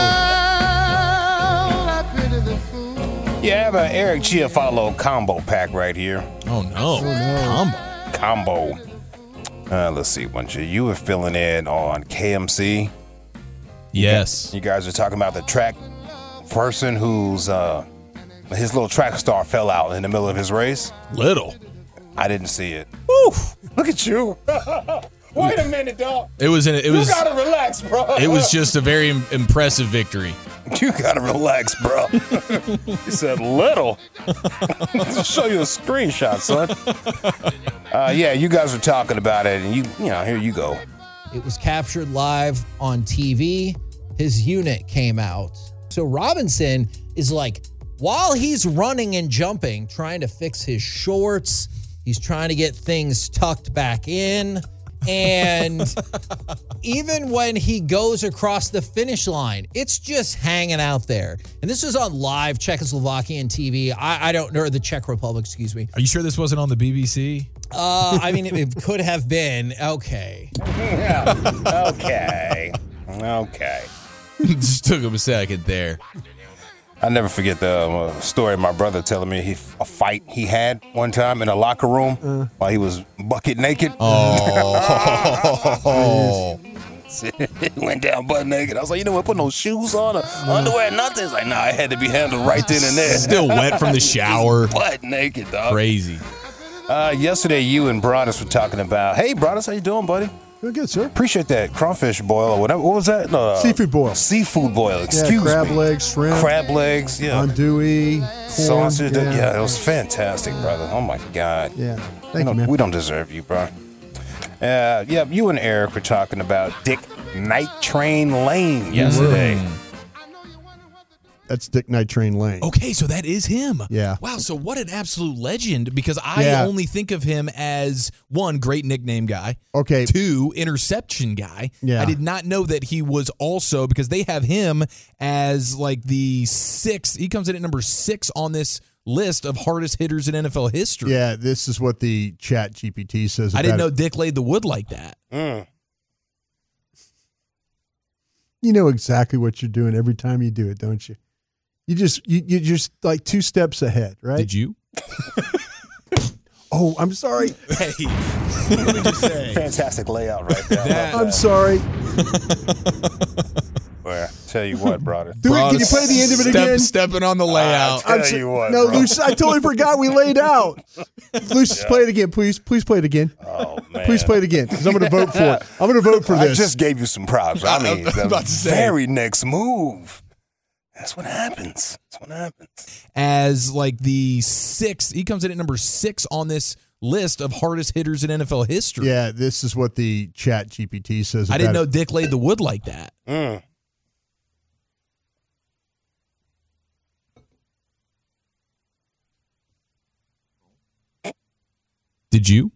Speaker 18: Well, I pity the fool.
Speaker 6: Yeah, I have an Eric Chia follow combo pack right here.
Speaker 4: Oh, no. Combo.
Speaker 6: Combo. Uh, let's see. Once you, you were filling in on K M C.
Speaker 4: Yes.
Speaker 6: You guys are talking about the track person who's uh, his little track star fell out in the middle of his race.
Speaker 4: Little.
Speaker 6: I didn't see it.
Speaker 4: Oof.
Speaker 6: Look at you. Wait a minute, dog.
Speaker 4: It was an, it
Speaker 6: You
Speaker 4: was
Speaker 6: gotta relax, bro.
Speaker 4: It was just a very im- impressive victory.
Speaker 6: You gotta relax, bro. He said little. I'll show you a screenshot, son. Uh, yeah, you guys were talking about it, and you, you know, here you go.
Speaker 19: It was captured live on T V. His unit came out. So Robinson is like, while he's running and jumping, trying to fix his shorts, he's trying to get things tucked back in. And even when he goes across the finish line, it's just hanging out there. And this is on live Czechoslovakian T V. I, I don't know, the Czech Republic, excuse me.
Speaker 4: Are you sure this wasn't on the B B C?
Speaker 19: Uh, I mean, it, it could have been. Okay.
Speaker 6: Yeah. Okay. Okay.
Speaker 4: Just took him a second there.
Speaker 6: I never forget the uh, story of my brother telling me he, a fight he had one time in a locker room uh. while he was bucket naked.
Speaker 4: Oh.
Speaker 6: Went down butt naked. I was like, you know what? Put no shoes on or underwear, nothing. It's like, nah, it had to be handled right then and there.
Speaker 4: Still wet from the shower.
Speaker 6: Butt naked, dog.
Speaker 4: Crazy.
Speaker 6: Uh, yesterday, you and Broadus were talking about, hey, Broadus, how you doing, buddy?
Speaker 5: Doing good, sir.
Speaker 6: Appreciate that crawfish boil or whatever. What was that? No, uh,
Speaker 5: seafood boil.
Speaker 6: Seafood boil. Excuse
Speaker 5: yeah, crab
Speaker 6: me.
Speaker 5: legs, shrimp.
Speaker 6: Crab legs, yeah.
Speaker 5: Andouille,
Speaker 6: sausage.
Speaker 5: Yeah.
Speaker 6: yeah, it was fantastic, brother. Oh, my God.
Speaker 5: Yeah.
Speaker 6: Thank you, man. We don't deserve you, bro. Uh, yeah, you and Eric were talking about Dick Night Train Lane yesterday.
Speaker 5: Mm. That's Dick Night Train Lane.
Speaker 4: Okay, so that is him.
Speaker 5: Yeah.
Speaker 4: Wow, so what an absolute legend, because I
Speaker 5: yeah.
Speaker 4: only think of him as, one, great nickname guy.
Speaker 5: Okay.
Speaker 4: Two, interception guy.
Speaker 5: Yeah.
Speaker 4: I did not know that he was also, because they have him as like the sixth. He comes in at number six on this list of hardest hitters in N F L history.
Speaker 5: Yeah, this is what the Chat G P T says about
Speaker 4: I didn't know
Speaker 5: it.
Speaker 4: Dick laid the wood like that.
Speaker 6: Mm.
Speaker 5: You know exactly what you're doing every time you do it, don't you? You just you you just like two steps ahead, right?
Speaker 4: Did you?
Speaker 5: Oh, I'm sorry.
Speaker 4: Hey, let me just say,
Speaker 6: fantastic layout right there.
Speaker 4: That,
Speaker 5: I'm sorry.
Speaker 6: Well, tell you what, brother.
Speaker 5: Do it. Can you play the end of it
Speaker 4: Step,
Speaker 5: again?
Speaker 4: Stepping on the layout.
Speaker 6: I'll
Speaker 5: I'm
Speaker 6: tell
Speaker 5: so-
Speaker 6: you what,
Speaker 5: no,
Speaker 6: bro.
Speaker 5: Lucius, I totally forgot we laid out. Lucius,
Speaker 6: Yeah.
Speaker 5: play it again, please. Please play it again.
Speaker 6: Oh, man.
Speaker 5: Please play it again, because I'm going to vote for it. I'm going to vote for
Speaker 6: I
Speaker 5: this.
Speaker 6: just gave you some props. I mean,
Speaker 4: I was
Speaker 6: the
Speaker 4: about to say.
Speaker 6: very next move. That's what happens. That's what happens.
Speaker 4: As like the sixth. He comes in at number six on this list of hardest hitters in N F L history.
Speaker 5: Yeah, this is what the Chat G P T says about
Speaker 4: I didn't know
Speaker 5: it.
Speaker 4: Dick laid the wood like that.
Speaker 6: Mm.
Speaker 4: Did you?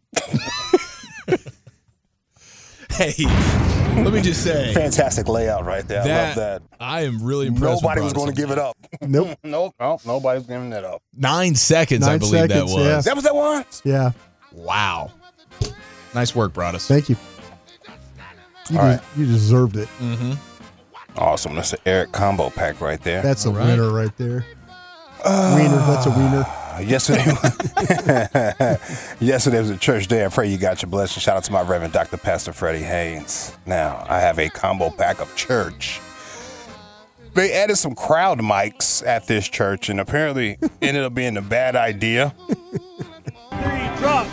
Speaker 4: Hey, let me just say,
Speaker 6: Fantastic layout right there. I
Speaker 4: that,
Speaker 6: love that.
Speaker 4: I am really impressed.
Speaker 6: Nobody
Speaker 4: with
Speaker 6: was going to give it up.
Speaker 5: Nope.
Speaker 6: nope. Nope. Nobody's giving it up.
Speaker 4: Nine seconds,
Speaker 5: Nine
Speaker 4: I believe
Speaker 5: seconds,
Speaker 4: that was.
Speaker 5: yeah.
Speaker 6: That was that one?
Speaker 5: Yeah.
Speaker 4: Wow. Nice work, Broadus.
Speaker 5: Thank you. You,
Speaker 6: All
Speaker 5: de-
Speaker 6: right.
Speaker 5: you deserved it.
Speaker 4: Mm-hmm.
Speaker 6: Awesome. That's an Eric combo pack right there.
Speaker 5: That's a
Speaker 4: All right.
Speaker 5: winner right there. wiener. That's a wiener.
Speaker 6: Yesterday, yesterday was a church day. I pray you got your blessing. Shout out to my Reverend Doctor Pastor Freddie Haynes. Now, I have a combo pack of church. They added some crowd mics at this church, and apparently ended up being a bad idea.
Speaker 20: Three, drop.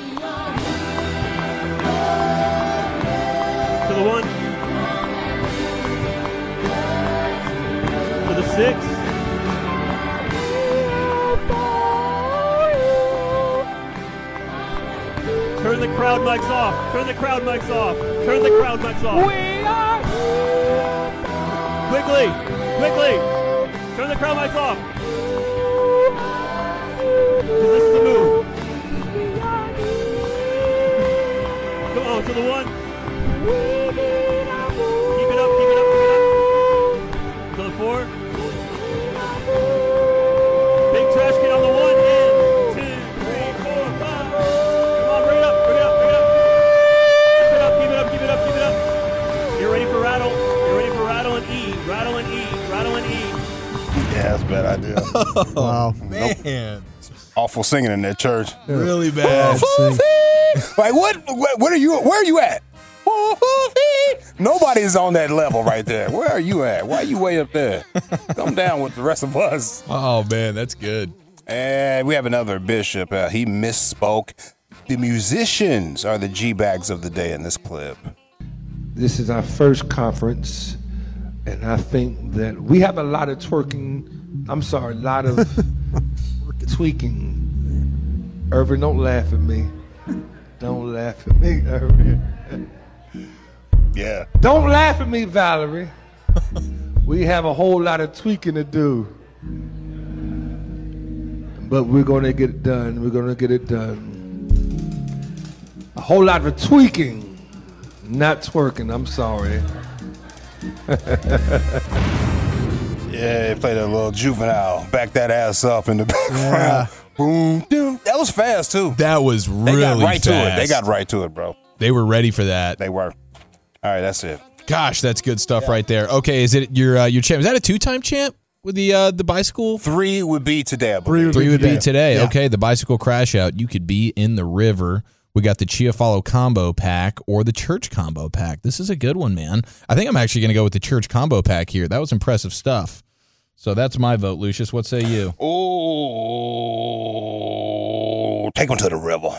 Speaker 20: To the one. To the six. Turn the crowd mics off. Turn the crowd mics off. Turn the crowd mics off. We are Quickly, quickly. Turn the crowd mics off. 'Cause this is the move. Come on, to the one. Keep it up, keep it up, keep it up. To the four. Big trash can on the one. And two, three, four, five. Come on, bring it up, bring it up, bring it up. Keep it up, keep it up, keep it up, keep it up. You're ready for rattle. You're ready for rattle and E. Rattle and E. Rattle and E.
Speaker 6: Yeah, that's a bad idea.
Speaker 5: Wow.
Speaker 4: Man.
Speaker 6: Awful singing in that church.
Speaker 4: Really bad.
Speaker 6: Like, what, what? What are you? Where are you at? Nobody's on that level right there. Where are you at? Why are you way up there? Come down with the rest of us.
Speaker 4: Oh, man, that's good.
Speaker 6: And we have another bishop. Uh, he misspoke. The musicians are the G-bags of the day in this clip.
Speaker 21: This is our first conference, and I think that we have a lot of twerking. I'm sorry, a lot of tweaking. Irvin, don't laugh at me. Don't laugh at me, Irvin.
Speaker 6: Yeah.
Speaker 21: Don't laugh at me, Valerie. We have a whole lot of tweaking to do. But we're going to get it done. We're going to get it done. A whole lot of tweaking, not twerking. I'm sorry.
Speaker 6: Yeah, they played a little Juvenile. Back that ass up in the background. Boom, boom. That was fast, too.
Speaker 4: That was really
Speaker 6: They got right
Speaker 4: fast.
Speaker 6: to it. They got right to it, bro.
Speaker 4: They were ready for that.
Speaker 6: They were. All right, that's it.
Speaker 4: Gosh, that's good stuff yeah. right there. Okay, is it your uh, your champ? Is that a two-time champ with the uh, the bicycle?
Speaker 6: Three would be today, I
Speaker 4: Three
Speaker 6: believe.
Speaker 4: would, Three would be today. today.
Speaker 6: Yeah.
Speaker 4: Okay, the bicycle crash out. You could be in the river. We got the Chia Follow combo pack or the church combo pack. This is a good one, man. I think I'm actually going to go with the church combo pack here. That was impressive stuff. So that's my vote, Lucius. What say you?
Speaker 6: Oh, take them to the river.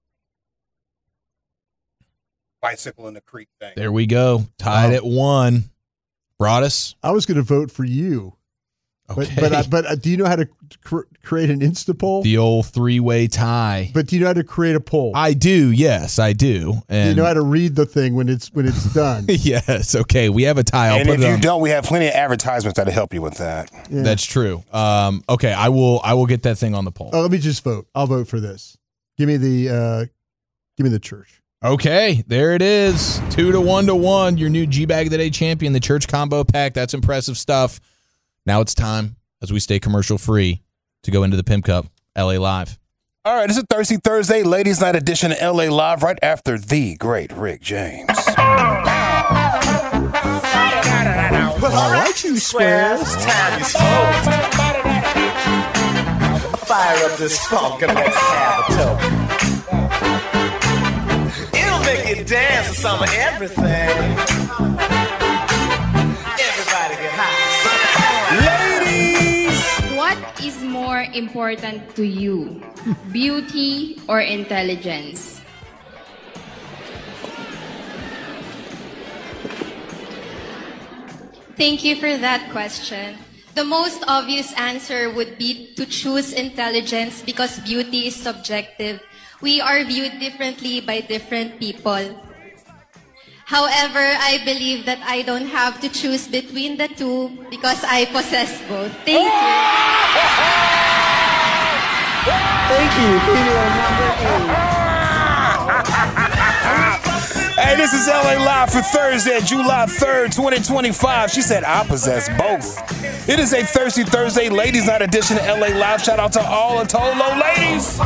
Speaker 6: Bicycle in the creek thing.
Speaker 4: There we go. Tied
Speaker 5: Wow.
Speaker 4: at one. Broadus?
Speaker 5: I was going to vote for you.
Speaker 4: Okay.
Speaker 5: But but, uh, but uh, do you know how to cr- create an Insta poll?
Speaker 4: The old three-way tie.
Speaker 5: But do you know how to create a poll?
Speaker 4: I do. Yes, I do. And
Speaker 5: do you know how to read the thing when it's when it's done?
Speaker 4: Yes. Okay. We have a tie. I'll
Speaker 6: and
Speaker 4: put
Speaker 6: if
Speaker 4: it
Speaker 6: you
Speaker 4: on.
Speaker 6: don't, we have plenty of advertisements that'll help you with that.
Speaker 5: Yeah.
Speaker 4: That's true. Um, okay. I will. I will get that thing on the poll.
Speaker 5: Oh, let me just vote. I'll vote for this. Give me the uh, give me the church.
Speaker 4: Okay, there it is. Two to one to one. Your new G-Bag of the Day champion, the church combo pack. That's impressive stuff. Now it's time, as we stay commercial free, to go into the Pimp Cup L A Live.
Speaker 6: All right, this is Thirsty Thursday, Ladies Night edition of L A Live, right after the great Rick James.
Speaker 16: Well, all right, you squares. It's time you smoke. Fire up this funk and let's have a toke. It'll make you dance to some of everything. Everybody get high.
Speaker 6: Ladies!
Speaker 7: What is more important to you, beauty or intelligence? Thank you for that question. The most obvious answer would be to choose intelligence because beauty is subjective. We are viewed differently by different people. However, I believe that I don't have to choose between the two because I possess both. Thank you.
Speaker 16: Thank you. Female number eight.
Speaker 6: Hey, this is L A Live for Thursday, July third, twenty twenty-five. She said, I possess both. It is a Thirsty Thursday, Ladies Night edition of L A Live. Shout out to all the Tolo ladies.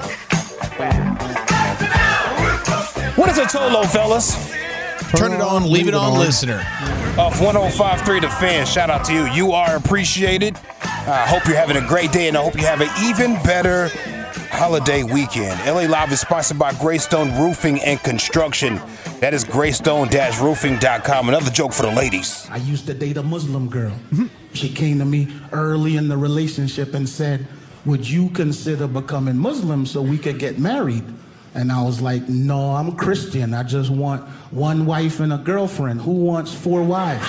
Speaker 6: What is a Tolo, fellas?
Speaker 4: Turn it on, leave it on, listener.
Speaker 6: Of one oh five point three The Fan, shout out to you. You are appreciated. I hope you're having a great day, and I hope you have an even better holiday weekend. L A Live is sponsored by Greystone Roofing and Construction. That is greystone dash roofing dot com. Another joke for the ladies.
Speaker 22: I used to date a Muslim girl. She came to me early in the relationship and said, would you consider becoming Muslim so we could get married? And I was like, no, I'm Christian. I just want one wife and a girlfriend. Who wants four wives?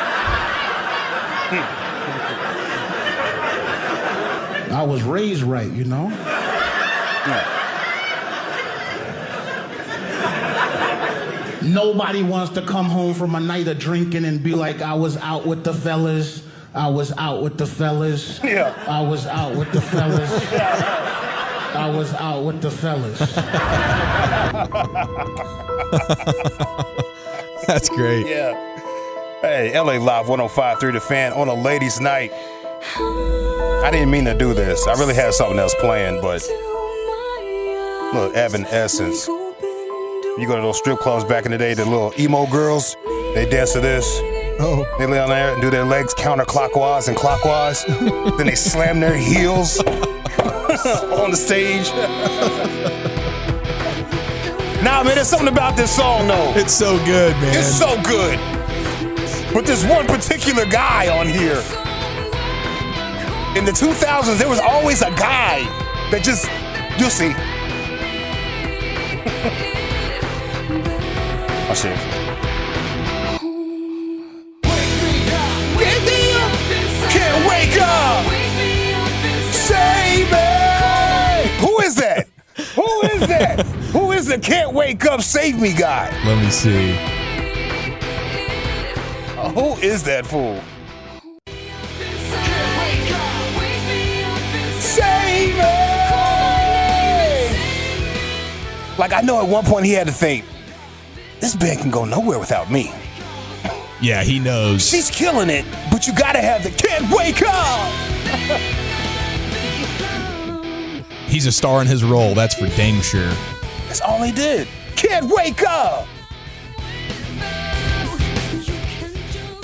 Speaker 22: I was raised right, you know? Nobody wants to come home from a night of drinking and be like, I was out with the fellas. I was out with the fellas.
Speaker 6: Yeah.
Speaker 22: I was out with the fellas. I was out with the fellas.
Speaker 4: That's great.
Speaker 6: Yeah. Hey, L A Live one oh five point three The Fan on a ladies' night. I didn't mean to do this. I really had something else planned, but look, Evanescence. You go to those strip clubs back in the day, the little emo girls, they dance to this.
Speaker 5: Oh.
Speaker 6: They lay on there and do their legs counterclockwise and clockwise. Then they slam their heels on the stage. Nah, man, there's something about this song, though.
Speaker 4: It's so good, man.
Speaker 6: It's so good. But there's one particular guy on here. In the two thousands, there was always a guy that just, you'll see. I'll see. Can't wake up! Save me! Who is that? Who is that? Who is the can't wake up, save me guy?
Speaker 4: Let me see.
Speaker 6: Uh, who is that fool? Save me! Like, I know at one point he had to think, this band can go nowhere without me.
Speaker 4: Yeah, he knows.
Speaker 6: She's killing it, but you gotta have the can't wake up!
Speaker 4: He's a star in his role, that's for dang sure.
Speaker 6: That's all he did. Can't wake up!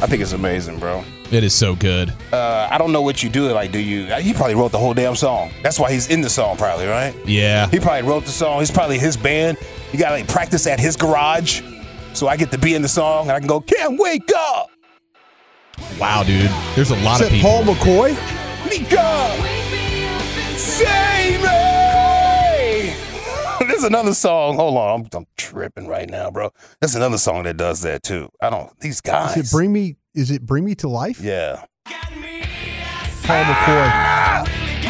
Speaker 6: I think it's amazing, bro.
Speaker 4: It is so good.
Speaker 6: Uh, I don't know what you do. Like, do you? He probably wrote the whole damn song. That's why he's in the song, probably, right?
Speaker 4: Yeah.
Speaker 6: He probably wrote the song. He's probably his band. You got to like practice at his garage, so I get to be in the song and I can go. Can't wake up.
Speaker 4: Wow, dude. There's a lot
Speaker 5: Is
Speaker 4: of
Speaker 5: that
Speaker 4: people.
Speaker 5: Paul McCoy?
Speaker 6: Wake up. Save me. There's another song. Hold on, I'm, I'm tripping right now, bro. There's another song that does that too. I don't. These guys.
Speaker 5: Is it Bring Me? Is it Bring Me to Life?
Speaker 6: Yeah.
Speaker 5: Paul McCoy.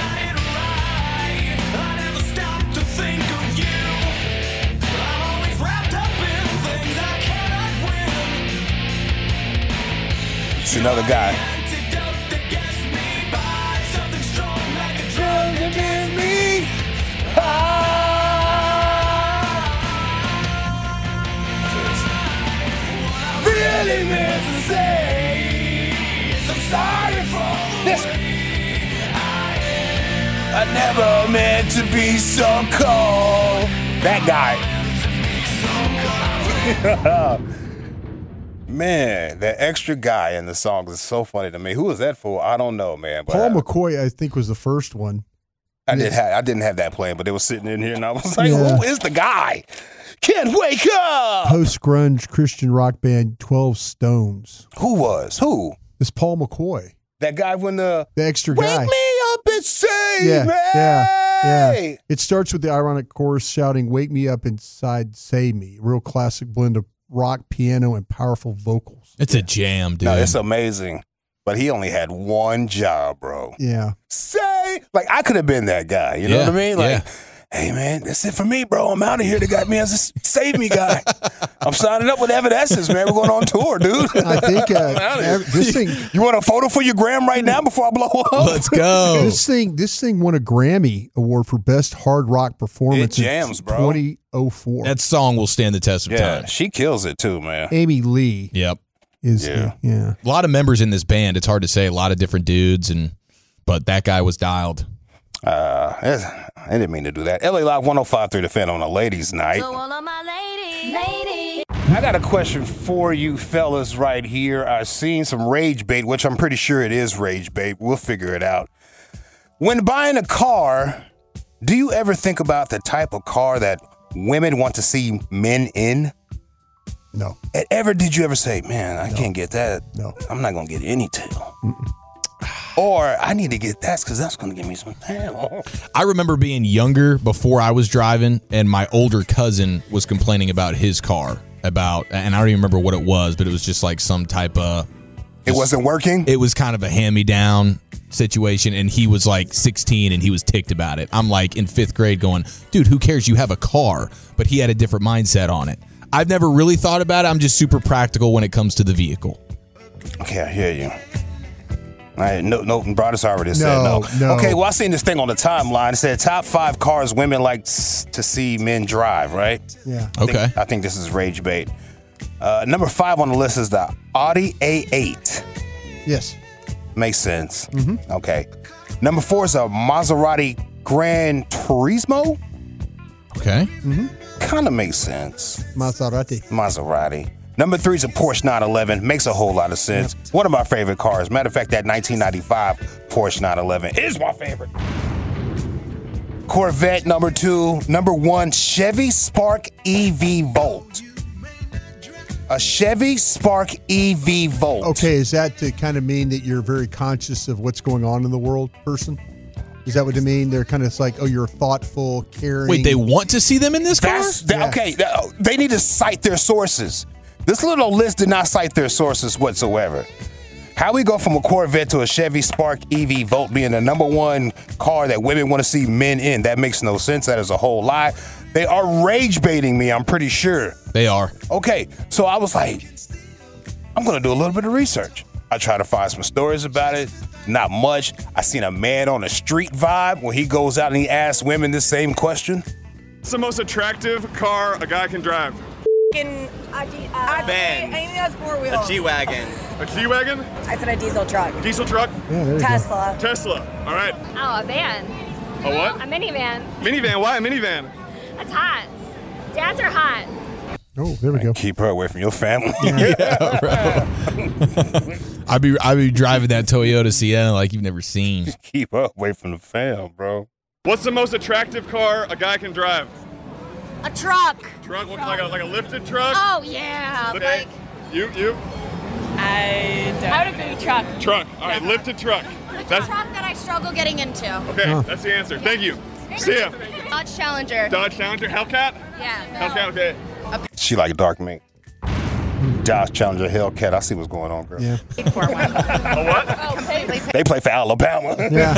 Speaker 6: It's another guy. Really meant to say I'm sorry for this. I never meant to be so cold. That guy. Man, that extra guy in the song is so funny to me. Who was that for? I don't know, man. But
Speaker 5: Paul
Speaker 6: I,
Speaker 5: McCoy, I think, was the first one.
Speaker 6: I did have I didn't have that playing, but it was sitting in here, and I was like,
Speaker 5: Yeah.
Speaker 6: "Who is the guy? Can't wake up."
Speaker 5: Post grunge Christian rock band twelve Stones.
Speaker 6: Who was who?
Speaker 5: It's Paul McCoy,
Speaker 6: That guy when the
Speaker 5: the extra
Speaker 6: wake
Speaker 5: guy.
Speaker 6: me up and save
Speaker 5: Yeah,
Speaker 6: me.
Speaker 5: yeah, yeah. It starts with the ironic chorus shouting, "Wake me up inside, save me." Real classic blend of rock, piano, and powerful vocals.
Speaker 4: It's a jam, dude.
Speaker 6: No, it's amazing. But he only had one job, bro.
Speaker 5: Yeah.
Speaker 6: Say, like, I could have been that guy. You know
Speaker 4: Yeah,
Speaker 6: what I mean? Like,
Speaker 4: yeah.
Speaker 6: hey, man, that's it for me, bro. I'm out of here. They got me as a save me guy. I'm signing up with Evanescence, man. We're going on tour, dude.
Speaker 5: I think uh,
Speaker 6: I'm outta here.
Speaker 5: this thing.
Speaker 6: You want a photo for your gram right now before I blow up?
Speaker 4: Let's go.
Speaker 5: This thing, this thing won a Grammy award for best hard rock performance.
Speaker 6: It jams,
Speaker 5: in
Speaker 6: bro.
Speaker 5: twenty oh four.
Speaker 4: That song will stand the test of
Speaker 6: Yeah,
Speaker 4: time.
Speaker 6: she kills it too, man.
Speaker 5: Amy Lee
Speaker 4: Yep.
Speaker 5: is
Speaker 6: Yeah.
Speaker 5: yeah. yeah.
Speaker 4: A lot of members in this band. It's hard to say. A lot of different dudes, and but that guy was dialed.
Speaker 6: Uh, I didn't mean to do that. L A Live one oh five point three The Fan on a ladies' night.
Speaker 16: So all of my ladies, ladies.
Speaker 6: I got a question for you fellas right here. I've seen some rage bait, which I'm pretty sure it is rage bait. We'll figure it out. When buying a car, do you ever think about the type of car that women want to see men in?
Speaker 5: No.
Speaker 6: And ever did you ever say, man, I can't get that.
Speaker 5: No.
Speaker 6: I'm not going to get any tail. Or I need to get that because that's going to give me some tail.
Speaker 4: I remember being younger before I was driving, and my older cousin was complaining about his car. About, and I don't even remember what it was, but it was just like some type of.
Speaker 6: It wasn't working?
Speaker 4: It was kind of a hand-me-down situation, and he was like sixteen, and he was ticked about it. I'm like in fifth grade going, dude, who cares? You have a car. But he had a different mindset on it. I've never really thought about it. I'm just super practical when it comes to the vehicle.
Speaker 6: Okay, I hear you. All right, no, no, Broadus already said
Speaker 5: No,
Speaker 6: no.
Speaker 5: no.
Speaker 6: Okay, well, I seen this thing on the timeline. It said top five cars women like s- to see men drive, right?
Speaker 5: Yeah.
Speaker 6: I think-
Speaker 4: Okay.
Speaker 6: I think this is rage bait. Uh, number five on the list is the Audi A eight.
Speaker 5: Yes.
Speaker 6: Makes sense.
Speaker 5: Mm-hmm.
Speaker 6: Okay. Number four is a Maserati Gran Turismo.
Speaker 4: Okay.
Speaker 5: Mm-hmm.
Speaker 6: Kind of makes sense.
Speaker 5: Maserati.
Speaker 6: Maserati. Number three is a Porsche nine eleven. Makes a whole lot of sense. One of my favorite cars. Matter of fact, that nineteen ninety-five Porsche nine eleven is my favorite. Corvette, number two. Number one, Chevy Spark E V Volt. A Chevy Spark E V Volt.
Speaker 5: Okay, is that to kind of mean that you're very conscious of what's going on in the world person? Is that what they mean? They're kind of like, oh, you're thoughtful, caring.
Speaker 4: Wait, they want to see them in this car?
Speaker 6: That's, that, Okay, that- they need to cite their sources. This little list did not cite their sources whatsoever. How we go from a Corvette to a Chevy Spark E V Volt being the number one car that women want to see men in? That makes no sense. That is a whole lie. They are rage baiting me, I'm pretty sure.
Speaker 4: They are.
Speaker 6: Okay, so I was like, I'm going to do a little bit of research. I try to find some stories about it. Not much. I seen a man on a street vibe when he goes out and he asks women this same question.
Speaker 8: What's the most attractive car a guy can drive?
Speaker 9: In a D- uh,
Speaker 8: Van.
Speaker 9: Anything that's four wheels.
Speaker 8: A G-Wagon. A G-Wagon?
Speaker 9: I said a diesel truck.
Speaker 8: Diesel truck?
Speaker 5: Yeah, there you
Speaker 9: Tesla.
Speaker 8: Tesla. All right.
Speaker 23: Oh, a van.
Speaker 8: A what?
Speaker 23: A minivan.
Speaker 8: Minivan. Why a minivan?
Speaker 23: That's hot. Dads are hot.
Speaker 5: Oh, there we go.
Speaker 6: Keep her away from your family.
Speaker 4: Yeah, bro. I'd be I'd be driving that Toyota Sienna like you've never seen.
Speaker 6: Keep her away from the fam, bro.
Speaker 8: What's the most attractive car a guy can drive?
Speaker 9: A truck.
Speaker 8: Truck, looking like a like a lifted truck.
Speaker 9: Oh yeah.
Speaker 8: Okay.
Speaker 9: Like
Speaker 8: You you
Speaker 9: I don't. I would agree. Truck.
Speaker 8: truck. All right, lifted truck.
Speaker 9: The
Speaker 8: That's
Speaker 9: truck that I struggle getting into.
Speaker 8: okay. That's the answer. Thank you. See ya.
Speaker 9: Dodge Challenger.
Speaker 8: Dodge Challenger, Hellcat.
Speaker 9: Yeah.
Speaker 8: Hellcat. Okay.
Speaker 6: She like dark mink. Dodge Challenger, Hellcat. I see what's going on, girl.
Speaker 5: Yeah.
Speaker 8: A what?
Speaker 9: Oh, pay.
Speaker 6: They play for Alabama.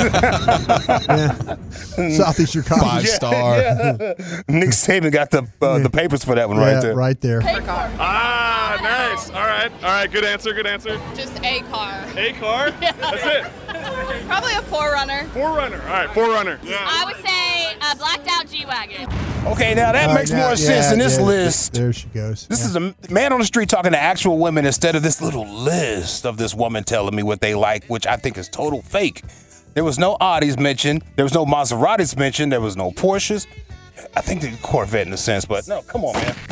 Speaker 5: Yeah. Southeastern Conference.
Speaker 4: Five star.
Speaker 6: Nick Saban got the uh, the papers for that one
Speaker 5: Yeah,
Speaker 6: right there.
Speaker 5: right there.
Speaker 8: Ah, nice. All right. All right. Good answer. Good answer.
Speaker 10: Just a car.
Speaker 8: A car. That's it.
Speaker 10: Probably a forerunner.
Speaker 8: Forerunner. All right. Forerunner. Yeah.
Speaker 10: I would say a blacked out G-Wagon.
Speaker 6: Okay, now that
Speaker 5: All right,
Speaker 6: makes
Speaker 5: now-
Speaker 6: more
Speaker 5: yeah,
Speaker 6: sense in this
Speaker 5: yeah,
Speaker 6: list.
Speaker 5: There she goes.
Speaker 6: This is a man on the street talking to actual women instead of this little list of this woman telling me what they like, which I think is total fake. There was no Audis mentioned. There was no Maseratis mentioned. There was no Porsches. I think the Corvette in a sense, but no, come on, man.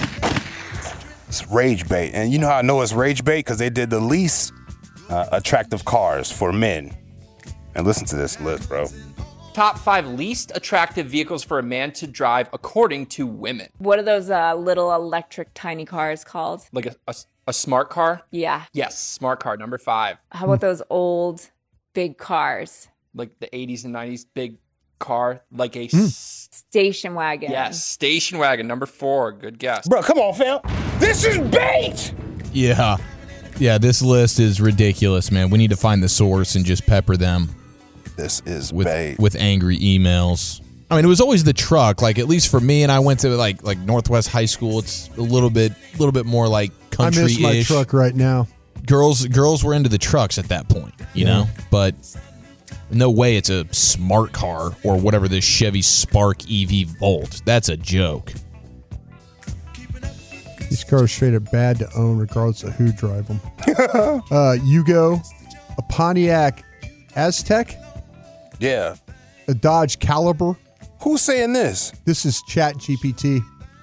Speaker 6: It's rage bait. And you know how I know it's rage bait? Because they did the least uh, attractive cars for men. And listen to this list, bro.
Speaker 11: Top five least attractive vehicles for a man to drive according to women.
Speaker 23: What are those uh, little electric tiny cars called?
Speaker 11: Like a, a, a smart car?
Speaker 23: Yeah.
Speaker 11: Yes, smart car, number five.
Speaker 23: How about those old big cars?
Speaker 11: Like the eighties and nineties big car, like a...
Speaker 23: Mm.
Speaker 11: S-
Speaker 23: Station wagon.
Speaker 11: yes, station wagon, number four. Good guess.
Speaker 6: Bro, come on, fam. This is bait!
Speaker 4: Yeah. Yeah, this list is ridiculous, man. We need to find the source and just pepper them.
Speaker 6: This is
Speaker 4: with,
Speaker 6: bait.
Speaker 4: with angry emails. I mean, it was always the truck. Like, at least for me, and I went to like like Northwest High School. It's a little bit, little bit more like
Speaker 5: I miss my
Speaker 4: country-ish.
Speaker 5: truck right now.
Speaker 4: Girls, girls were into the trucks at that point, you
Speaker 5: Yeah.
Speaker 4: know. But no way, it's a smart car or whatever this Chevy Spark E V Volt. That's a joke.
Speaker 5: These cars are straight up bad to own, regardless of who drive them. uh, Yugo, a Pontiac Aztec,
Speaker 6: Yeah.
Speaker 5: a Dodge Caliber.
Speaker 6: Who's saying this?
Speaker 5: This is Chat G P T.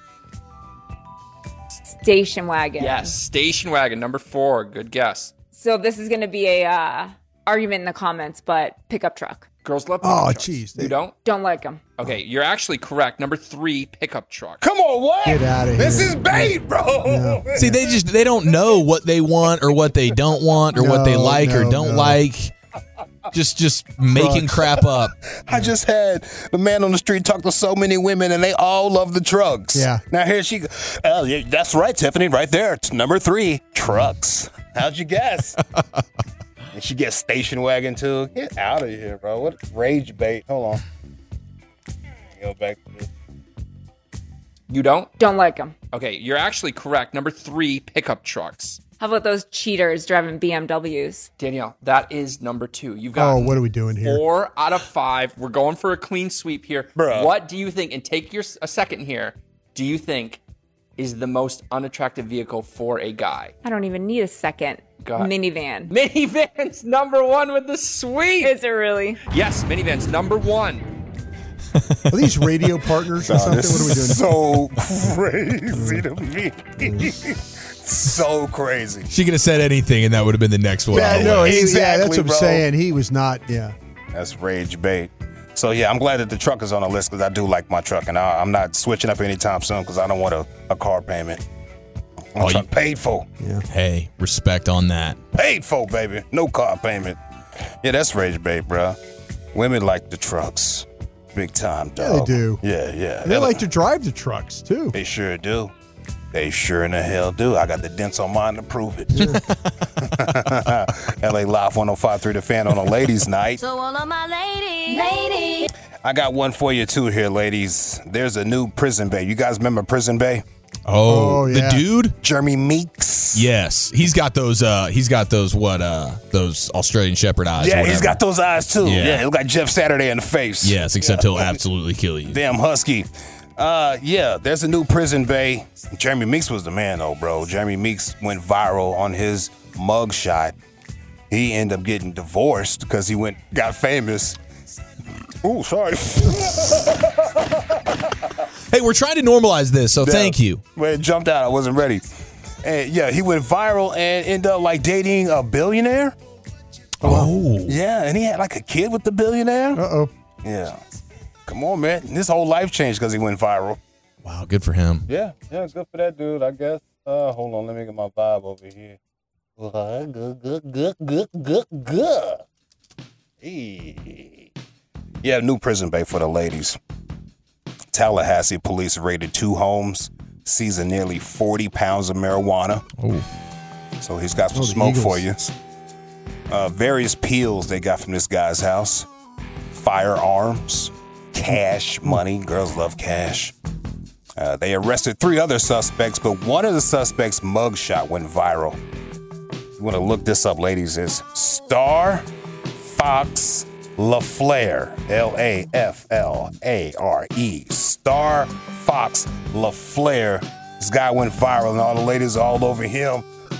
Speaker 23: Station wagon.
Speaker 11: Yes, station wagon, number four. Good guess.
Speaker 23: So this is going to be a uh, argument in the comments, but pickup truck.
Speaker 11: Girls love
Speaker 5: Oh,
Speaker 11: pickup trucks.
Speaker 5: jeez.
Speaker 11: You don't?
Speaker 23: Don't like them.
Speaker 11: Okay, you're actually correct. Number three, pickup truck.
Speaker 6: Come on, what?
Speaker 5: Get out of here.
Speaker 6: This is bait, bro.
Speaker 4: See, they just they don't know what they want or what they don't want or what they
Speaker 5: No,
Speaker 4: like or
Speaker 5: no,
Speaker 4: don't
Speaker 5: no.
Speaker 4: like. Just just making crap up.
Speaker 6: I just had the man on the street talk to so many women, and they all love the trucks.
Speaker 5: Yeah.
Speaker 6: Now here she. Oh, yeah, that's right, Tiffany. Right there. It's number three, trucks. How'd you guess? And she gets station wagon too. Get out of here, bro. What rage bait? Hold on. Go back to this.
Speaker 11: You don't?
Speaker 23: Don't like them.
Speaker 11: Okay, you're actually correct. Number three, pickup trucks.
Speaker 23: How about those cheaters driving B M Ws?
Speaker 11: Danielle, that is number two. You've got
Speaker 5: Oh, what are we doing here?
Speaker 11: four out of five. We're going for a clean sweep here.
Speaker 6: Bruh.
Speaker 11: What do you think, and take your a second here, do you think is the most unattractive vehicle for a guy?
Speaker 23: I don't even need a second.
Speaker 11: Go ahead.
Speaker 23: Minivan.
Speaker 11: Minivans, number one with the sweep.
Speaker 23: Is it really?
Speaker 11: Yes, minivans, number one.
Speaker 5: Are these radio partners or
Speaker 6: No,
Speaker 5: something?
Speaker 6: this
Speaker 5: What are we doing?
Speaker 6: is so crazy to me. So crazy.
Speaker 4: She could have said anything, and that would have been the next one.
Speaker 5: Yeah,
Speaker 4: on the
Speaker 5: no,
Speaker 4: list.
Speaker 5: he, yeah,
Speaker 6: Exactly,
Speaker 5: that's what I'm
Speaker 6: bro.
Speaker 5: saying. He was not, yeah.
Speaker 6: That's rage bait. So yeah, I'm glad that the truck is on the list because I do like my truck, and I, I'm not switching up anytime soon because I don't want a, a car payment. My
Speaker 4: Oh,
Speaker 6: truck
Speaker 4: you-
Speaker 6: paid for,
Speaker 4: Hey, respect on that.
Speaker 6: paid for, baby. No car payment. Yeah, that's rage bait, bro. Women like the trucks, big time,
Speaker 5: Yeah, they
Speaker 6: dog.
Speaker 5: do.
Speaker 6: Yeah, yeah.
Speaker 5: And they like to drive the trucks, too.
Speaker 6: They sure do. They sure in the hell do. I got the dents on mine to prove it. L A Live one oh five point three The Fan on a ladies' night.
Speaker 9: So all of my ladies, ladies.
Speaker 6: I got one for you too here, ladies. There's a new Prison Bay. You guys remember Prison Bay?
Speaker 4: Oh,
Speaker 5: Oh,
Speaker 4: the
Speaker 5: yeah.
Speaker 4: dude?
Speaker 6: Jeremy Meeks.
Speaker 4: Yes. He's got those uh he's got those what uh those Australian Shepherd eyes. or
Speaker 6: Yeah, he's
Speaker 4: whatever.
Speaker 6: got those eyes too.
Speaker 4: Yeah.
Speaker 6: Yeah, he look like Jeff Saturday in the face.
Speaker 4: Yes, except he'll absolutely kill you.
Speaker 6: Damn husky. Uh, yeah, there's a new Prison Bay. Jeremy Meeks was the man though, bro. Jeremy Meeks went viral on his mugshot. He ended up getting divorced because he went got famous. Ooh, sorry.
Speaker 4: Hey, we're trying to normalize this, so
Speaker 6: Yeah.
Speaker 4: thank you.
Speaker 6: When it jumped out, I wasn't ready. And yeah, he went viral and ended up like dating a billionaire.
Speaker 4: Oh.
Speaker 6: Yeah, and he had like a kid with the billionaire.
Speaker 5: Uh-oh.
Speaker 6: Yeah. Come on, man. His whole life changed because he went viral.
Speaker 4: Wow, good for him.
Speaker 6: Yeah, yeah, good for that dude, I guess. Uh, hold on, let me get my vibe over here. Good, good, good, good, good, good, good. Hey. Yeah, new prison bay for the ladies. Tallahassee police raided two homes, seizing nearly forty pounds of marijuana.
Speaker 4: Oh.
Speaker 6: So he's got some
Speaker 5: Oh, the
Speaker 6: smoke for
Speaker 5: Eagles.
Speaker 6: you. Uh, various peels they got from this guy's house. Firearms, cash, money. Girls love cash. Uh, they arrested three other suspects, but one of the suspects' mugshot went viral. You want to look this up, ladies, is Star Fox LaFlare. L A F L A R E. Star Fox LaFlare. This guy went viral, and all the ladies are all over him.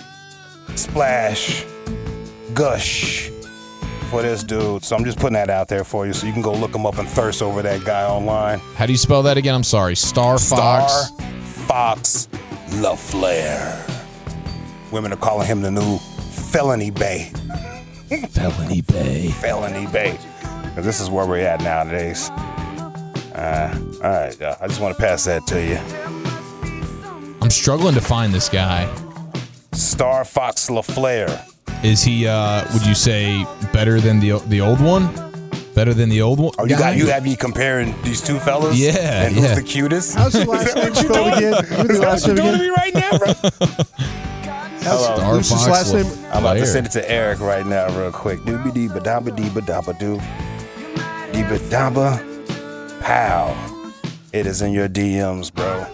Speaker 6: Splash. Gush. For this dude. So I'm just putting that out there for you so you can go look him up and thirst over that guy online.
Speaker 4: How do you spell that again? I'm sorry. Star Fox.
Speaker 6: Star Fox LaFlare. Women are calling him the new Felony Bay.
Speaker 4: Felony Bay.
Speaker 6: Felony Bay. This is where we're at nowadays. Uh, all right, uh, I just want to pass that to you.
Speaker 4: I'm struggling to find this guy.
Speaker 6: Star Fox LaFlare.
Speaker 4: Is he, uh, would you say, better than the the old one? Better than the old one?
Speaker 6: Oh, you got you have me comparing these two fellas?
Speaker 4: Yeah,
Speaker 6: And
Speaker 4: yeah.
Speaker 6: who's the cutest?
Speaker 5: How's the last name spelled again? Give me the
Speaker 6: Is that
Speaker 5: last
Speaker 6: what
Speaker 5: name
Speaker 6: you're doing to
Speaker 5: again.
Speaker 6: me right now, bro? Hello.
Speaker 4: Star
Speaker 5: What's his
Speaker 4: Fox
Speaker 5: last name?
Speaker 4: LaFlare.
Speaker 6: I'm about to send it to Eric right now, real quick. Doobie dee ba damba dee ba damba doo. Dee ba damba. Pow. It is in your D Ms, bro.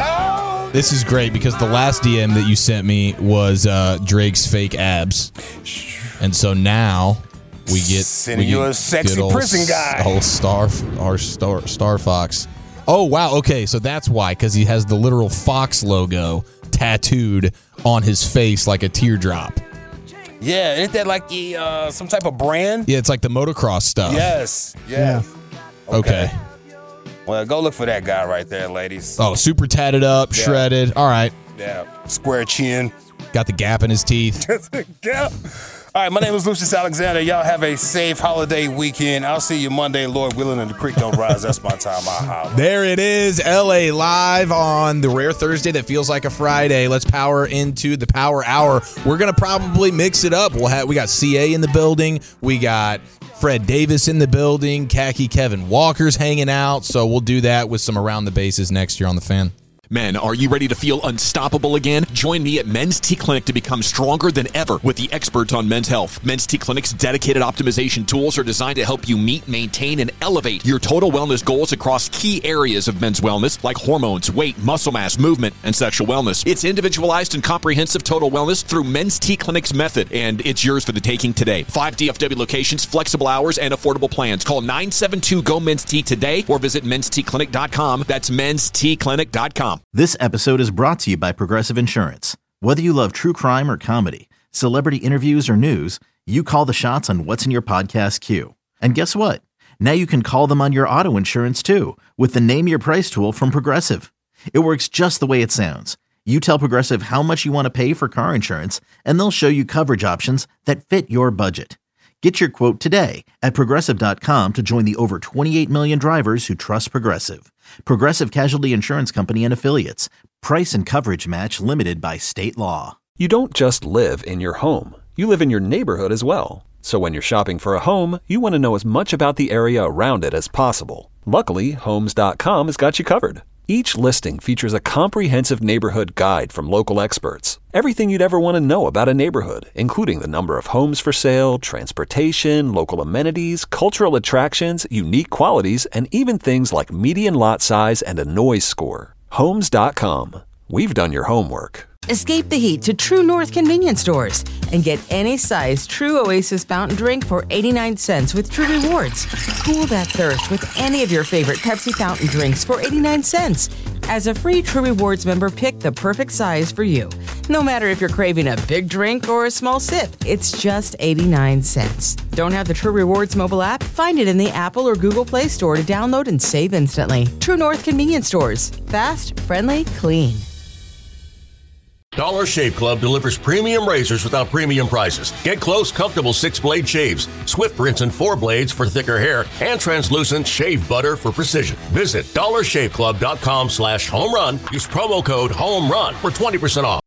Speaker 4: This is great because the last D M that you sent me was uh, Drake's fake abs. And so now we get
Speaker 6: Sending
Speaker 4: we
Speaker 6: you
Speaker 4: get
Speaker 6: a sexy
Speaker 4: good old
Speaker 6: prison
Speaker 4: s-
Speaker 6: guy.
Speaker 4: Old Star, our Star Star Fox. Oh wow, okay, so that's why, because he has the literal Fox logo tattooed on his face like a teardrop.
Speaker 6: Yeah, isn't that like the, uh, some type of brand?
Speaker 4: Yeah, it's like the motocross stuff.
Speaker 6: Yes, yes.
Speaker 4: Okay.
Speaker 6: Well, go look for that guy right there, ladies.
Speaker 4: Oh, super tatted up,
Speaker 6: Yeah.
Speaker 4: shredded. All right.
Speaker 6: Yeah, square chin.
Speaker 4: Got the gap in his teeth.
Speaker 6: Yeah. All right, my name is Lucius Alexander. Y'all have a safe holiday weekend. I'll see you Monday, Lord willing, and the creek don't rise. That's my time. I'll holler.
Speaker 4: There it is, L A Live on the rare Thursday that feels like a Friday. Let's power into the Power Hour. We're gonna probably mix it up. We'll have we got C A in the building. We got Fred Davis in the building. Khaki Kevin Walker's hanging out. So we'll do that with some Around the Bases next year on the Fan.
Speaker 1: Men, are you ready to feel unstoppable again? Join me at Men's T Clinic to become stronger than ever with the experts on men's health. Men's T Clinic's dedicated optimization tools are designed to help you meet, maintain, and elevate your total wellness goals across key areas of men's wellness like hormones, weight, muscle mass, movement, and sexual wellness. It's individualized and comprehensive total wellness through Men's T Clinic's method, and it's yours for the taking today. Five D F W locations, flexible hours, and affordable plans. Call nine seven two, G O, Men's T today or visit mens t clinic dot com. That's mens t clinic dot com.
Speaker 2: This episode is brought to you by Progressive Insurance. Whether you love true crime or comedy, celebrity interviews or news, you call the shots on what's in your podcast queue. And guess what? Now you can call them on your auto insurance too with the Name Your Price tool from Progressive. It works just the way it sounds. You tell Progressive how much you want to pay for car insurance, and they'll show you coverage options that fit your budget. Get your quote today at Progressive dot com to join the over twenty-eight million drivers who trust Progressive. Progressive Casualty Insurance Company and Affiliates. Price and coverage match limited by state law.
Speaker 3: You don't just live in your home. You live in your neighborhood as well. So when you're shopping for a home, you want to know as much about the area around it as possible. Luckily, Homes dot com has got you covered. Each listing features a comprehensive neighborhood guide from local experts. Everything you'd ever want to know about a neighborhood, including the number of homes for sale, transportation, local amenities, cultural attractions, unique qualities, and even things like median lot size and a noise score. Homes dot com. We've done your homework.
Speaker 14: Escape the heat to True North convenience stores and get any size True Oasis fountain drink for eighty-nine cents with True Rewards. Cool that thirst with any of your favorite Pepsi fountain drinks for eighty-nine cents. As a free True Rewards member, pick the perfect size for you. No matter if you're craving a big drink or a small sip, it's just eighty-nine cents. Don't have the True Rewards mobile app? Find it in the Apple or Google Play Store to download and save instantly. True North Convenience Stores. Fast, friendly, clean.
Speaker 12: Dollar Shave Club delivers premium razors without premium prices. Get close, comfortable six-blade shaves, swift rinse and four blades for thicker hair, and translucent shave butter for precision. Visit dollar shave club dot com slash home run. Use promo code HOME RUN for twenty percent off.